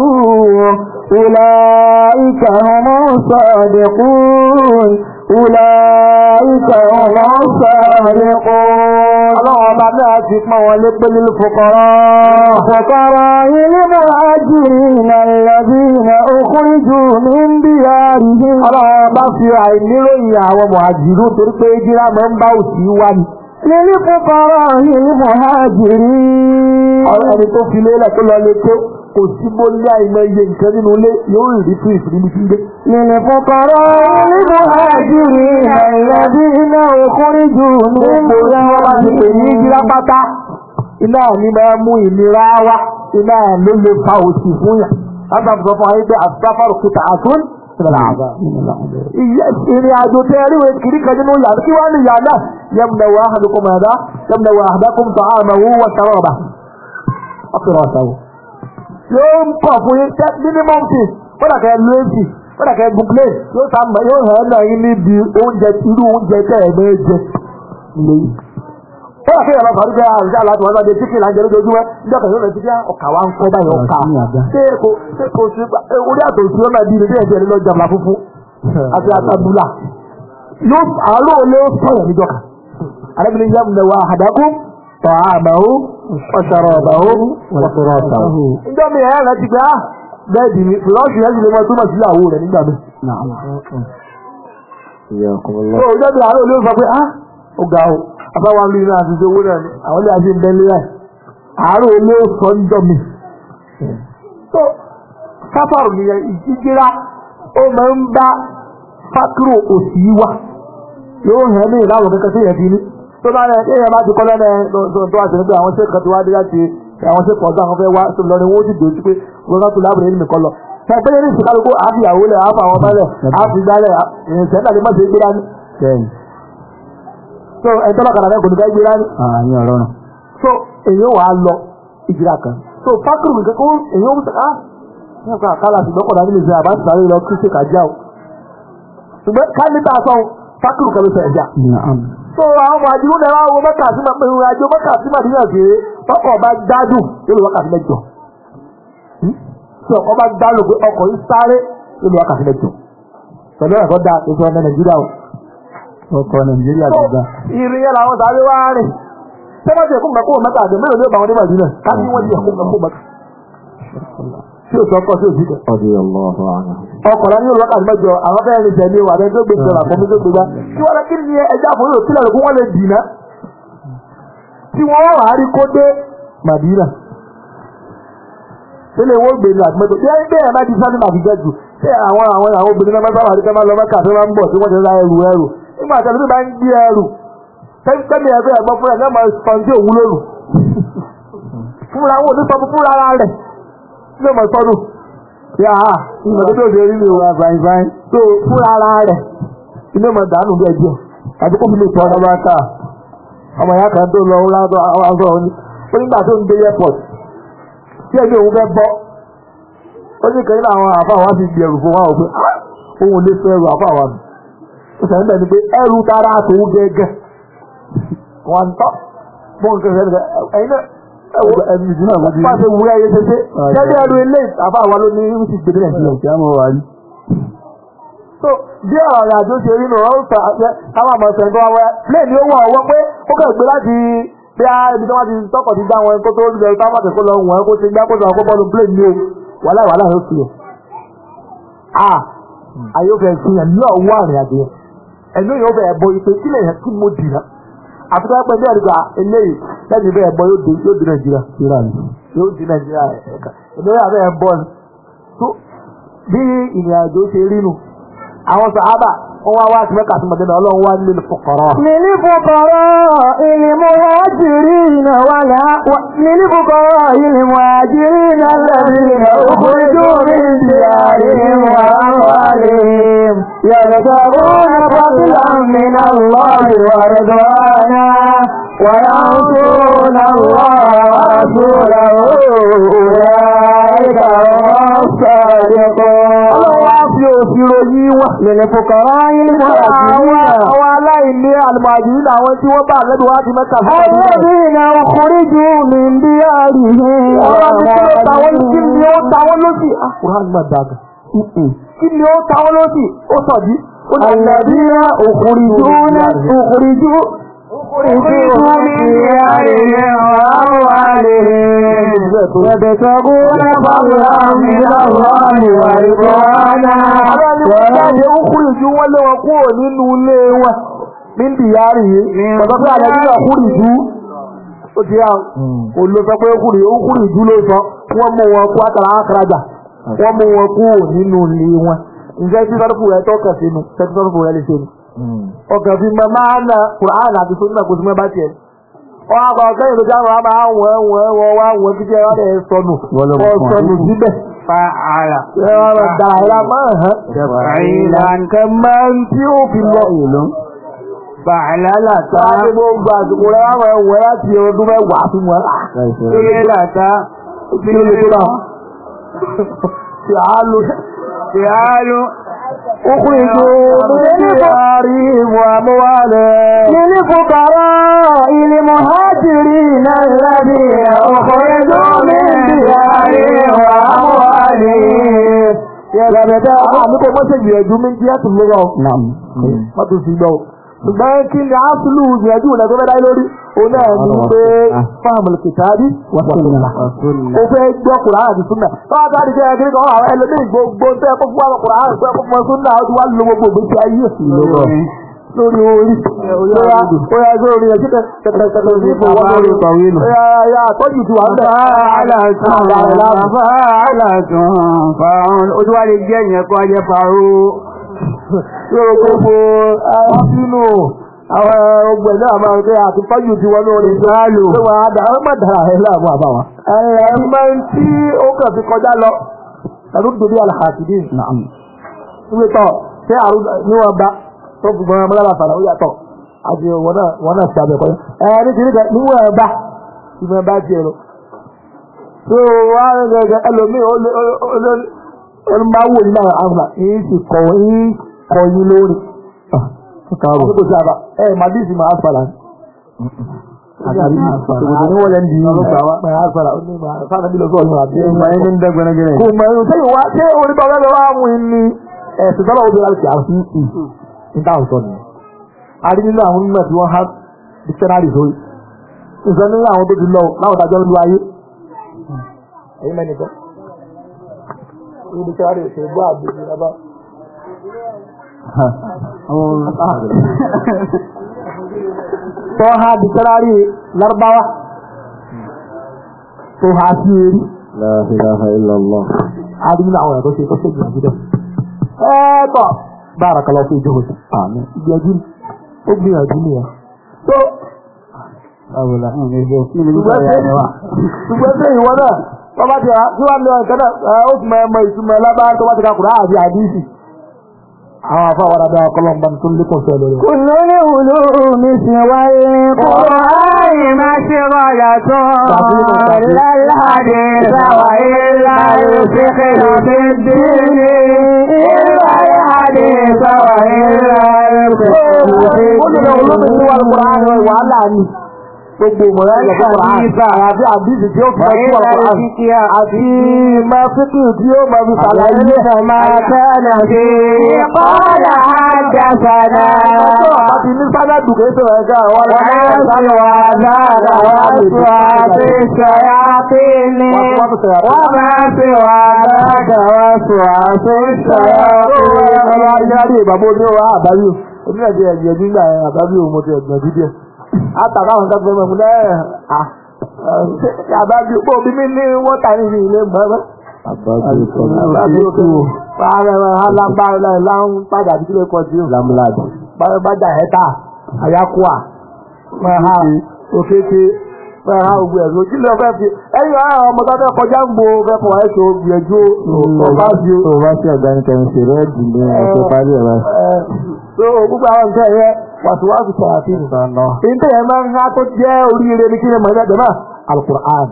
أولئك هم الصادقون أولئك هم الصادقون الله بعدها تسمع ولقل الفقراء المهاجرين الذين أخرجوا من ديارهم الله بصي عينيرو يا ومهاجرون تركي جرا من باوسي وان للفقراء المهاجرين ẹni tó fi lélẹ̀ tó lọ lè tó kò sí bó ní àìmọ̀ iye nǹkan nínú ilé yóò rí fún ìfìdí tí ń gbé. للفقراء المهاجرين الذين أخرجوا من ديارهم iná ní máa mú ìnira wá iná ló lè fa òsì fún yàn láti sọ fún ayé pé àtúntàfàrò kìtà àtún ìrìn àjò tẹ ẹrí wẹ̀ kiri kan nínú yàrá kí wọ́n ní yàrá náà yamnawu ahadukum hada yamnawu ahadakum ta'amahu wa sharabahu ọkùnrin ọ̀sàwò yóò ń kọ̀ fún yín tẹ́ minimum thing kódà kẹ́ lu èsì kódà kẹ́ gun plane yóò hàn náà yín níbi oúnjẹ irú oúnjẹ tẹ́ ẹ̀ mẹ́ jẹ lẹ́yìn. Bọ́lá kí ẹ̀rọ fàájú pé àrùjá aláàtì wọn bá dé chicken láńjẹ lójoojúmọ́ níjọ́ kan yóò lọ sí pé ọkà wa ń kọ́ báyìí ọkà. Ṣé kò sí orí àtòsí ọ̀nà bíi ilé ẹ̀jẹ̀ lọ jàmbá fúnfún àti àtàbùlà. Àárò olè ó sọ̀rọ̀ níjọ́ kan. Àrẹ́bìnrin yá mi lẹ́wọ̀ àdàkú tọ̀ àbàwò ọ̀ṣọ̀rọ̀ ọ̀bàwò ọ̀ṣọ̀rọ̀ ọ̀ṣọ̀rọ̀. Ìjọ́ mi ẹ̀ rẹ̀ ti gbé bẹ́ẹ̀dì mi fìlọ́ọ̀ṣì yẹn sì lè mọ túmọ̀ sí ìyàwó rẹ̀ nígbà mi. Ìjọ́ mi àárò olè ó sọ pé ó ga o. Àbáwọn ilé náà àti owó náà ni àwọn ilé àti ìbẹ́lẹ̀ rẹ̀ àárò ilé sọ ń jọ mi. So sáfàrù nìyẹn ìjíjíra ó máa ń bá fákúrò òsì wá yóò hàn ní ìlànà kankan sí ìyẹn ní. Tó bá rẹ̀ kéèyàn bá ti kọ́ lẹ́nà tó wá sí ní pé àwọn ṣe kan ti wá dé láti àwọn ṣe pọ̀ sí àwọn fẹ́ wá tó lọ ní wọ́n ti dòó sí pé wọ́n tó lábùrẹ́ nínú nìkan lọ. Ṣàpẹ́ ní ìsìnkálukú àfìyàwó lẹ̀ àfàwọn ọmọlẹ̀ àfìgbálẹ̀ ìrìnsẹ̀ náà lè má ṣe gbéra ní. So ẹ̀tọ́ lọ́kàrà rẹ̀ kò ní fẹ́ gbé rání. Ààyè ọ̀rọ̀ náà. So èyí wà á lọ ìjìrà kan. So fákìrù nìkan kó èyí ó mú ní ọ̀pá àkàlà ṣùgbọ́n kọ̀dà nílé ìṣẹ́ àbá ti sáré lọ kí ṣe kàjá o. Ṣùgbọ́n káníta sọ fákìrù kan ló ṣe ẹ̀já. So àwọn ọmọ àjùmọ̀ náà wá wo mẹ́ta sí máa pẹ̀lú àjọ mẹ́ta sí máa níyàn sí tọkọ̀ bá gbádùn lórí wákàtí mẹ́jọ. Tí ọkọ̀ bá gbádùn pé ọkọ̀ yìí sáré lórí wákàtí mẹ́jọ. Pẹ̀lú ẹ̀kọ́ da ètò ọ̀nà Nàìjíríà o. Ọkọ̀ Nàìjíríà gbogbo. Ìrìn yẹn làwọn sáré wá rìn. Sẹ́wọ́n ti ẹ̀kún mẹ́kún mẹ́ta àjẹ́ mélòó ní ọba wọn ní Màdínà ká ní wọ́n ti ẹ̀kún mẹ́kún mẹ́ta. Tí o sọ ọkọ̀ tí o sì kẹ̀. Ọkọ̀ la ní olùwákàtí mẹ́jọ àwọn fẹ́ẹ́ rìn tẹ̀lé wà lẹ́yìn tó gbé ìjọba àkọ́mí tó gbé gbá. Kí wọ́n lọ kí ni ẹja àfọwọ́ yóò sílẹ̀ lókun wọ́n lè dì náà. Tí wọ́n wà á rí kó dé Màdínà. Sílẹ̀ wọ́n gbé ní àtúmọ̀tò. Bí ẹni bẹ́ẹ̀ bá ti sáré màdìjẹ́ jù. Ṣé àwọn obìnrin náà máa rí kẹ́má lọ mẹ́kà tó máa ń bọ̀ tí wọ́n ti ra ẹrù. Nígbà tí ẹni bá ń gbé ẹrù. Tẹ́mi ẹ̀fẹ́ ẹ̀gbọ́n fúnra ẹ̀ náà máa sọ ní òwú lóru. Fúnra wọn ò ní sọ fún ara rẹ̀. Ilé ìmọ̀ sọ́dún. Yà á ìmọ̀ tó ṣe rí ni o. So fúnra ara rẹ̀. Ilé ìmọ̀ dànù bí ẹjọ́. Àti kó fi lè tọ́ ọmọ ká. Ọmọ ìyá kan tó lọ lásọ̀ àwọn ọ̀ní. Ó nígbà tó ń dé airport. Tí ẹni òun fẹ́ bọ́. Ó ní kẹ́yìn àwọn àfa wa ti di ẹrù fún wa ò pé òun ò lè fẹ́ ẹrù àfa wa. Ó sàn bẹ́ẹ̀ ni pé ẹrù tara àtòun gẹ́gẹ́. Wọ́n tọ́. Bọ́n kẹ́kẹ́ ẹ̀yin náà. Ẹ̀mí ìdúnà wọ́n ti. Pàṣẹ wúrẹ́ ayé ṣe ṣe. Jẹ́jẹ́ ẹrù ilé àfa wa ló ní ó ti gbèdé Nàìjíríà. Kí á mọ̀ wá rí. So bí ọ̀rọ̀ àjò ṣe rí nù ọ́ ń sọ káwọn àmọ̀ ṣẹ̀ ń gbọ́ wẹ́. Pléènì ó wọ̀ ọwọ́ pé ó kẹ́ gbé láti bí a ibi tí wọ́n ti tọkọ̀ ti gbá wọn kó tó lọ táwọn àti kó lọ wọ̀n kó ti gbá kó tó àwọn kó bọ́ọ̀lù pléènì o. Wàhálà yóò fi ẹ̀. Ayé ó fẹ́ fi hàn ní ọ̀wọ́ àrìn àjò yẹn. Ẹ̀mí yóò fẹ́ ẹ̀bọ ìpè sílẹ̀ yẹn kí mo dì náà. Àfikún ẹgbẹ́ ní ẹ̀rí gba eléyìí lẹ́yìn bẹ́ẹ̀ bọ́ yóò di Nàìjíríà. Yóò di Nàìjíríà ẹ̀ka. Ìdílé àbẹ́ ẹ̀ bọ́ ni. Bí ìrìn àjò ṣe rí nù. Àwọn sàhábà wọ́n wá sí Mẹ́kà sí Mọ̀dínà ọlọ́run wá nílé fòkọ̀rọ̀. للفقراء المهاجرين الذين أخرجوا من ديارهم وأموالهم يبتغون فضلا من الله ورضوانا وينصرون الله ورسوله أولئك هم الصادقون. الله في òṣìròyìn wọn للفقراء المهاجرين àwọn aláìní المهاجرين àwọn tí wọ́n bá lẹ́nu wá ti Mẹ́kà sí الذين أخرجوا من ديارهم kí ni ó ta wọ́n lóṣì Kùránì máa dàgbà kí ni ó ta wọ́n lóṣì ó sọ̀dí الذين أخرجوا من ديارهم وأموالهم يبتغون فضلا من الله ورضوانا أخرجوا ولا وقوع nínú ilé wọn من ديارهم bàbá àlejò أخرجوا ó ti yà ó lọ sọ pé أخرجوا ló sọ wọ́n mú wọn kú àtàrà àkàràjà wọ́n mú wọn kú nínú ilé wọn ǹjẹ́ tí sọ́dọ̀fù rẹ̀ tọ́kà sínú tẹ́tí sọ́dọ̀fù rẹ̀ lè ṣe ni. ọkàn fi mọ máa ń na Kùránì àti Sunnah kò sí mọ́ bá tiẹ̀. wọ́n á bá ọ̀kẹ́ ìlú jáwọ́ á máa wọ́n kí jẹ́ ọ̀rẹ́ sọnù sọnù síbẹ̀. fàálà. ẹ wọ́n lọ da ìlà máa hàn. nǹkan máa ń tí ó fi lọ ìlú. fàálà làtà. wọ́n á ti gbogbo àsìkò rẹ̀ wọ́n máa wọ̀ láti ọdún mẹ́wàá fún wọn. ilé làtà. تعالوا أخرجوا من ديارهم وأموالهم للفقراء المهاجرين الذين أخرجوا من ديارهم وأموالهم يبتغون مسجد من جهة اللغة نعم ما تسيبوا ṣùgbọ́n kí ni áṣùlù ìgbìyànjú rẹ̀ tó fẹ́ dáyé lórí òun náà ní pé fáàmù kìtàbí wà sunnah ó fẹ́ gbọ́ Kùránì àti Sunnah tọ́wọ́ tó àdìjẹ́ ẹgbẹ́ kan àwọn ẹlòmíì gbogbo tẹ́ kó fún àwọn Kùránì pé kó fún Sunnah ó ti wá lo gbogbo ìgbésí ayé lórí orí óyá sórí ẹ̀ síkẹ̀ tẹ̀tẹ̀tẹ̀ sí ìfò wọn lórí óyá àtọ́jú ti wà ń bẹ̀ ojú wa lè jẹ́ ìyẹn kó ajẹ́ faró yóò gbogbo sínú àwọn ọgbẹ̀ náà máa ń pẹ́ àti pọ́jù tí wọ́n lórí ìgbàlù tó wà á dára má dára ẹ̀ láàmú àbáwá. ẹ̀ẹ́mẹ́ tí ó kàn fi kọjá lọ ẹ̀rú dòbí alhàkìdì ìwé tọ̀ ṣé àrùn níwọ̀n bá tó gbogbo ọmọ lára fàlà ó yàtọ̀ àti wọn náà ṣàbẹ̀ kọ́ ní ti nígbà níwọ̀n bá ìwọ̀n bá tiẹ̀ lọ. tó wá ẹlòmíì ó máa wò nígbà àfúlà yìí sì kọ̀yìn lórí. Káàbọ̀. Ó sábà màdìsí máa fàlà. Àtàrí máa fàlà. Ní wọ́n lẹ́nu yìí máa fàlà. Ó ní máa fàlà bí lọ sọ ọ̀nà àbí. Ìgbà yẹn ní ń dẹ́gbẹ̀rẹ́ gẹ́rẹ́. Kò mọ̀ ẹ̀rù sẹ́yìn wá ṣé orí bá wẹ́rẹ́ wá mú ní ẹ̀sìn tọ́lá òbí láti àwọn ìdáhùn sọ nìyẹn. A rí nínú àwọn onímọ̀ tí wọ́n há dictionary sórí. Ìsọ nínú àwọn tó ti lọ láwọn ìdájọ́ ń lu ayé. Ẹ̀yin mẹ́ni kan. Ní dictionary ṣe gbọ́ àbí ìjọba. Tọ́ha dictionary Lárúbáwá tọ́ha sí eré. La ilaha illallah. Adúgbò àwọn ẹ̀kọ́ ṣe kọ́ṣẹ́ ìgbìyànjú dẹ̀. Ẹ̀ẹ́tọ̀ barakallahu fi juhudi. Àmín. Ìgbìyànjú ó gbìyànjú nìyẹn. Tó àwòlá ṣùgbọ́n ṣé ìwọ náà wọ́n bá ti rà tí wọ́n lọ ẹ̀kẹ́ náà ó sì máa mọ ìtumọ̀ lábára tó bá ti ka Kùránì àti àdíìsì. àwọn afáwọn adá ọkọlọmọba tó lé kọsẹ̀ lórí. kùlù ní wùlú mi sì wáyé kúrò áyì má ṣe rọ̀yà tó lálàdé sáwàyé láyé síkèlú fi dìní ìlàyàdé sáwàyé láyé síkèlú fi dìní. ó lè lọ olómi tí wọ́n kúrò ààrẹ wàhálà ni. gbogbo ìmọ̀lá ẹ̀kọ́ àti àbíjì tí ó fi ẹ̀kọ́ àkùrán àti mẹ́fíkì tí ó máa fi ṣàlàyé máa tẹ́lẹ̀ sí ìpọ́lá àjàsàdà. àti ní sádàdù kéṣọ ẹ̀ka àwọn Wọ́n wà dáadáa wọ́n sọ àti ṣọ̀yà pé ní. Wọ́n máa fi wà dáadáa wọ́n sọ àti ṣọ̀yà pé ní. ọlọ́ ayélujáde ìbàbọ̀ ní ọwọ́ àbáyé onílẹ̀-èdè ẹ̀jẹ̀ nígbà àbáyé òun mo ti ẹ̀gbọ̀n dídẹ̀. àtàkà àwọn ọ̀gá gbẹmọ̀ múlẹ̀ àbájú pọ̀ bí mi ní wọ́n tà ní ilé mọ́mọ́. àbájú láwọn padà bí kílẹ̀ kọ́ sí Lamuladi. bájà ẹ̀ta àyákùá máa ha òkété máa ha ògbé ẹ̀sùn kí ló fẹ́ fi ẹ̀yìn àwọn ọmọ tó fẹ́ kọjá ń bo fẹ́ fọ ẹ̀sùn ògbìyànjú Ọba sí ọ̀gá ní kẹrin ṣe rẹ́ẹ̀dì ní ẹ̀ṣẹ̀ parí ẹ̀rọ. so gbogbo àwọn nǹkan ẹ̀yẹ wàtúwàtú sàràfin ìdíyẹ máa ń ha tó jẹ́ oríire ní kí ni mọ̀ ẹ̀dẹ̀ náà Al-Qur'an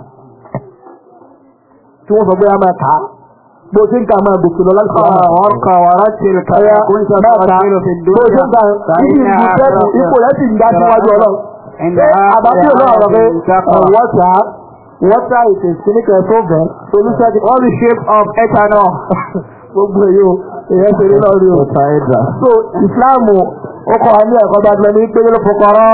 tí wọ́n sọ pé a máa kà á bó ṣe ń kà máa gòkè lọ láti sọ̀rọ̀ àwọn ọkọ̀ wàrà tí ó kàyà mẹ́ta bó ṣe ń kà ìdí ìgbésẹ̀ ipò rẹ̀ sì ń dá síwájú ọlọ́run. àbábí ọlọ́run pé water is a cynical solvent solution to all the shape of ethanol. gbogbo èyí o èyàn ṣe nínú orí o. so Islam ó kọ́ wa ní ẹ̀kọ́ bá tilẹ̀ ní pé nínú fòkọ̀rọ̀.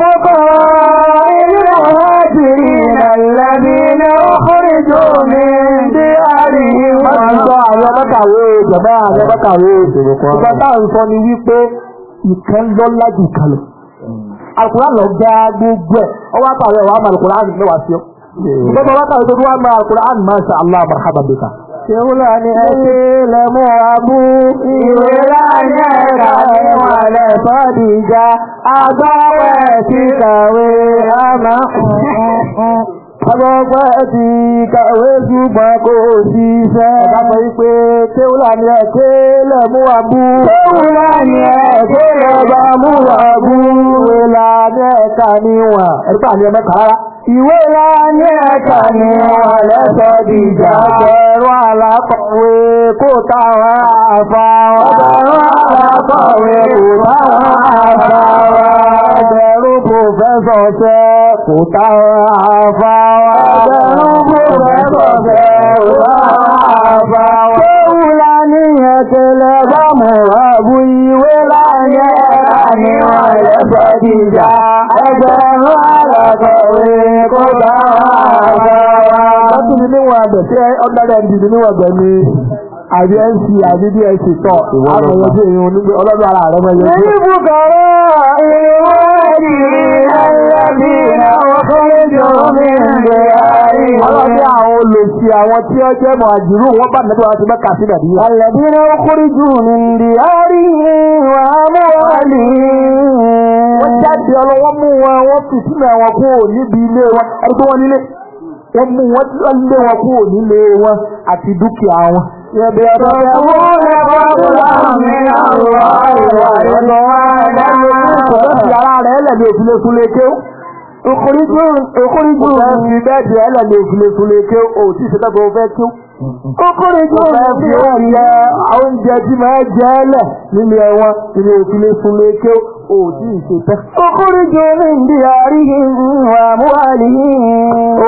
ilé ọ̀hádìrín الذين أخرجوا من ديارهم. wọ́n ti sọ àwọn ọmọkàwé ìjọba àwọn ọmọkàwé ìjọba táà ń sọ ni wípé ìkan lọ́lá jù kan lọ. Al-Qur'an lọ gbá gbogbo ẹ̀ ọwọ́ àtàwọn ẹ̀wọ̀n àmà Al-Qur'an mẹ́wàá sí ọ. ìjọba wákàtí tó wá máa Al-Qur'an masha Allah marhaban bika. Ṣéwúlà ni ẹ̀ṣẹ́ lẹ́mú abú, ìwé láyé ẹ̀ka ìwàlẹ̀ fọ́dìjà, agbáwẹ̀ ti kàwé àmà agbáwẹ̀ ti kàwé ṣùgbọ́n kò ṣiṣẹ́. Ọ̀gá sọ wípé ṣéwúlà ni ẹ̀ṣẹ́ lẹ́mú abú. Ṣéwúlà ni ẹ̀ṣẹ́ lẹ́mú abú, ìwé láyé ẹ̀ka níwọ̀n. Ẹ̀ríkà ni ẹ̀mẹ́ta rárá. Ìwé láyé ẹ̀ka níwọ̀n lẹ́sọ̀ dìjà. Ẹ̀rọ alákọ̀wé kò táwọn àfáwà. Ẹ̀rọ alákọ̀wé kò táwọn àfáwà. Ẹ̀rọ pòfẹ́sọ̀ ṣẹ́ kò táwọn àfáwà. Ẹ̀rọ pòfẹ́sọ̀ ṣẹ́ kò táwọn àfáwà. Ṣéwúlà ní ẹ̀kẹ́lẹ́ bọ́mù ọ̀bù ìwé láyé ẹ̀ka níwọ̀n lẹ́sọ̀ dìjà. Ẹgbẹ̀rún alákọ̀wé kò táwọn àfáwà. Láti ní níwọ̀n àgbẹ̀ tí ọ̀dọ́dẹ̀ ń dìde níwọ̀n àgbẹ̀ ni àbí NC àbí DSC tọ̀ àwọn ẹ̀yẹ tí èyí onígbé ọlọ́dún ara rẹ̀ mọ̀ yẹn. Ní bùkọ̀rọ̀ ìwádìí ẹlẹ́bí ọkọ̀ ìjọ mi ń gbé ayé. Ọlọ́dún àwọn olùsí àwọn tí ó jẹ́ mọ̀ àjùrú wọn bá nẹ́bí wọn ti mẹ́ka sí Nàìjíríà. Ẹlẹ́bí ni ó kúrú jù ní ìdí àárí wà mọ́wàlì. Wọ́n jáde ọlọ́wọ́ mú wọn, wọ́n fi sínú àwọn kúrò níbi ilé wọn, ẹni tó wọ́n nílé. Wọ́n mú wọn lé wọn kúrò nílé wọn àti dúkìá wọn. Yẹ̀bẹ̀ ọ̀dọ̀ ẹ̀wọ́ ẹ̀kọ́ tó láàmì àwọn ìwà ìwọ̀n Ọ̀dọ́sí ara rẹ̀ ẹlẹ́ni òfìlé fúnlé ké. Òkúríjú fi bẹ́ẹ̀dì ẹlẹ́ni òfìlé fúnlé ké. Òtí ìṣẹ́tẹ́ tó fẹ́ ké. Òkúríjú fi oúnjẹ tí máa jẹ́ ẹlẹ̀ nílé ẹ̀wọ̀n ilé òfìlé fúnlé ké. Òtí ìṣẹ́tẹ́. Òkúríjú ní ìdí àríhì wà múwàlì. Ó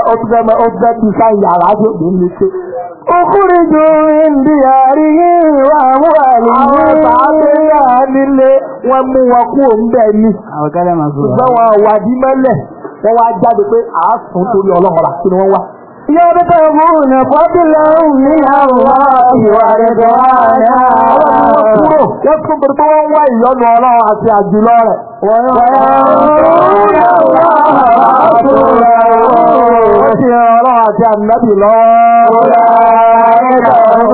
fẹ́ ti sá yàrá tó dé ní ké. Òkúríjú ìdí àríhì wà múwàlì. Àwọn sàábé náà nílé wọ́n mú wọn kú òǹbẹ̀ ni. Àwọn kẹ́lẹ́ máa sọ. Ṣùgbọ́n wọn wàdí mẹ́lẹ̀ wọ́n wá jáde pé àásùn torí ọlọ́mọra kí ni wọ́n wá. يبتغون فضلا من الله ورضوانا. Wọ́n tún bẹ̀rẹ̀ pé wọ́n wá ìyọ́nú ọlọ́run àti àjùlọ rẹ̀. وينصرون الله ورسوله. Wọ́n ti ran ọlọ́run àti ànábì lọ́wọ́. أولئك هم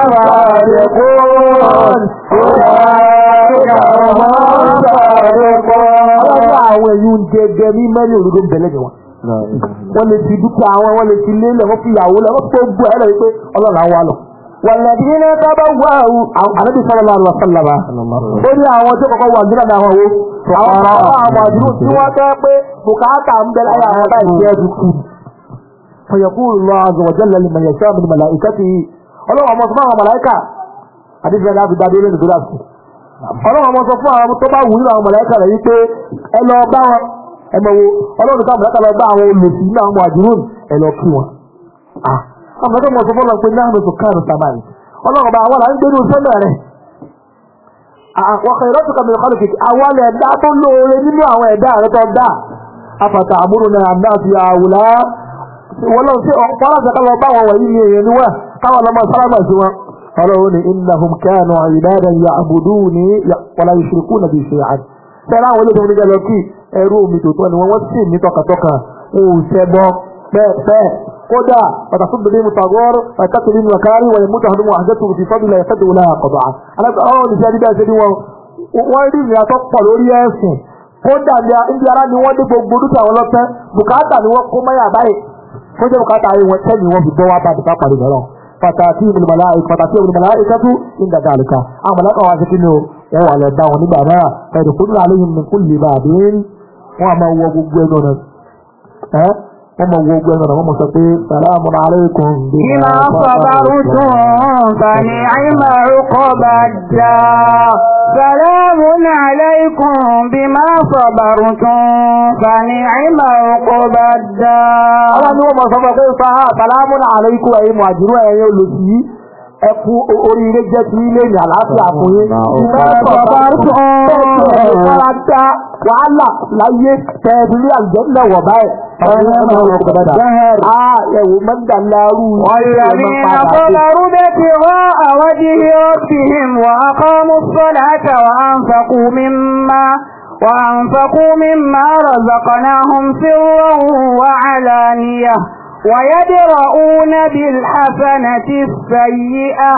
الصادقون. أولئك هم الصادقون. Ọlọ́run àwọn èyí ń gẹ́gẹ́ ní mẹ́rin òdodo ń bẹ̀lẹ́ wọn. Wọ́n lè fi dúkìá wọn, wọ́n lè fi lélẹ̀, wọ́n fi ìyàwó lẹ̀, wọ́n fi gbogbo ẹ̀ lọ wípé ọlọ́run àwọn àlọ́. والذين تبوأوا Ànábì sallallahu alaihi wasallam. Ó ní àwọn tí kọ́kọ́ wà nílẹ̀ àwọn owó. Àwọn àdúró tí wọ́n tẹ́ pé bùkátà ń bẹ láyé àwọn báyìí jẹ́ ẹ̀dùn kù. فيقول الله عز وجل لمن يشاء من ملائكته. Ọlọ́run ọmọ sọ fún àwọn màláíkà. Àdìsẹ́ náà fi dáadé lónìí tó dàsí. Ọlọ́run ọmọ sọ fún àwọn tó bá wù nínú àwọn màláíkà rẹ̀ wípé ẹ lọ bá wọn. Ẹ mọ̀ wo Ọlọ́run tó àmàlẹ́kà lọ bá àwọn olùsí ní àwọn àdúró ẹ lọ kí wọn. Àwọn tó mọ̀ sọ fún Ọlọ́run pé náà ló tó káàrù sàmáì. Ọlọ́run bá àwọn là ń gbé ní sọ́nà rẹ̀. Àwọn khairatuka min khalqik àwọn ẹ̀dá tó lóore nínú àwọn ẹ̀dá rẹ̀ tó dá. Afata amuruna an-nasi àwùlá. Wọ́n lọ sí ọ̀pọ̀ aláṣẹ ká lọ bá wọn wọ̀nyí ní èèyàn níwẹ̀ káwọn lọ́mọ sálámà sí wọn. Ọlọ́run ní innahum kanu ibadan ya'buduni wa la yushrikuna bi shay'an. Sẹ́lá àwọn olóòtú oníjẹ́ lọ kí ẹrú omi tòótọ́ ni wọ́n sì ní tọkàtọkà. Òun ṣẹbọ bẹ́ẹ̀ kódà pàtàkì bìnrin mutagọ́rọ̀ pàtàkì bìnrin makari wà yẹmúta ọdún wọn àjẹtù fi fọ́bí lẹ́yìn fẹ́dẹ̀ wọlé àkọ́dọ̀ àwọn ìṣẹ́ dídá ṣe ní wọn rí ìrìn àtọ́ pọ̀ lórí ẹ̀sìn kódà ibi ara ni wọ́n dé gbogbo dúkìá wọn lọ́tẹ́ bùkátà ni wọ́n kó mẹ́yà báyìí kó jẹ́ bùkátà ayé wọn tẹ́ni wọn fi bọ́ wá bá bùkátà pàdé lọ́rọ̀ pàtàkì ìbìnimọ̀lá ìkẹ́tù ìgbà dàlùkà àwọn mọ̀lẹ́kà wá sí kí ni wọ́n wà lọ bá wọn nígbà náà ẹ̀dùn kúrò àléyìn ní kúlì bá àdéhìn wọ́n a máa wọ gbogbo ẹnu rẹ̀ wọ́n máa wọ gbogbo ẹnu rẹ̀ wọ́n mọ̀ sọ pé sàlámù aláìkùm bima sabartum fani àìmà uqba dar salamun alaykum bima sabartum fani àìmà uqba dar. àwọn ni wọ́n mọ̀ sọ pé sàlámù aláìkùm ẹ̀yin mùhàjírù ẹ̀yin olùsí ẹkú oríire jẹ́ ti ilé ní àlàáfíà fún yín. Ìfọ́láta wàhálà láyé tẹ̀bílì àjẹ́lẹ̀ wọ̀ báyìí. Ẹ̀wò mẹ́dàlárú. والذين صبروا ابتغاء وجه ربهم وأقاموا الصلاة وأنفقوا مما رزقناهم سرا وعلانية ويدرؤون بالحسنة السيئة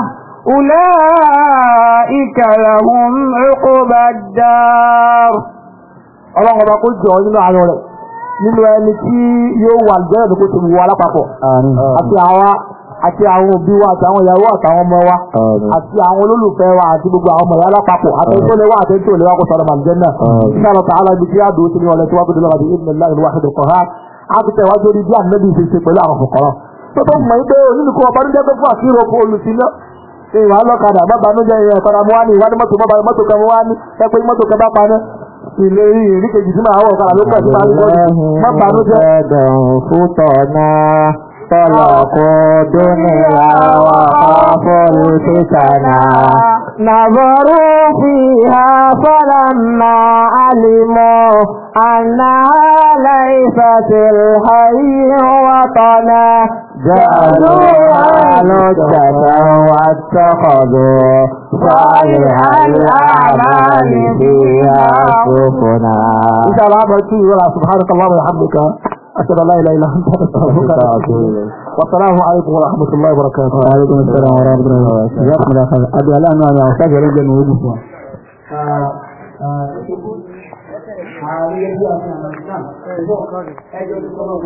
أولئك لهم عقبى الدار. Ọlọ́run ọba kó jọ nínú àánú rẹ̀ nínú ẹni tí yóò wà jẹ́rẹ̀ tó kó ti wù wá lápapọ̀ àti àwọn òbí wa àti àwọn ìyàwó àtàwọn ọmọ wa àti àwọn olólùfẹ́ wa àti gbogbo àwọn ọmọ ìyá lápapọ̀ àtẹ́tọ́lẹ́wà àtẹ́tọ́lẹ́wà kó sọ̀rọ̀ màlìjẹ́nà inshallah ta'ala ibi tí a dùn sí ní ọ̀lẹ́ tí wá gbọdọ̀ lọ́wọ́ ibn Allah al-wahid al-qahhar àti tẹ̀wájú orí bí ànábì ṣe ṣe pẹ̀lú àwọn fòkọ̀rọ̀ tó tó mọ̀ pé onílùkọ́ ọba ní jẹ́pẹ́ fún àṣírò fún olùsílẹ̀ ìwà lọ́kadà mọ́bànújẹ́ ìrìn ẹ̀kọ́dà mọ́ wá ní ìwádìí mọ́tò kan wá ní ẹgbẹ́ mọ́tò kan bá paná ilé ìrí kejì tí máa wọ̀ ọ̀kadà ló pẹ̀ sí parí lọ́dún mọ́bànújẹ́. طلقوا دنيا وخافوا الفتنة نظروا فيها فلما علموا أنها ليست الحي وطنا جعلوها لجة واتخذوا صالح الأعمال فيها سفنا. إن شاء الله سبحانك اللهم وبحمدك أشهد أن لا إله إلا أنت أستغفرك والسلام عليكم ورحمة الله وبركاته. وعليكم السلام ورحمة الله وبركاته. جزاكم الله خير. أبي الآن أنا أحتاج رجلا ويجب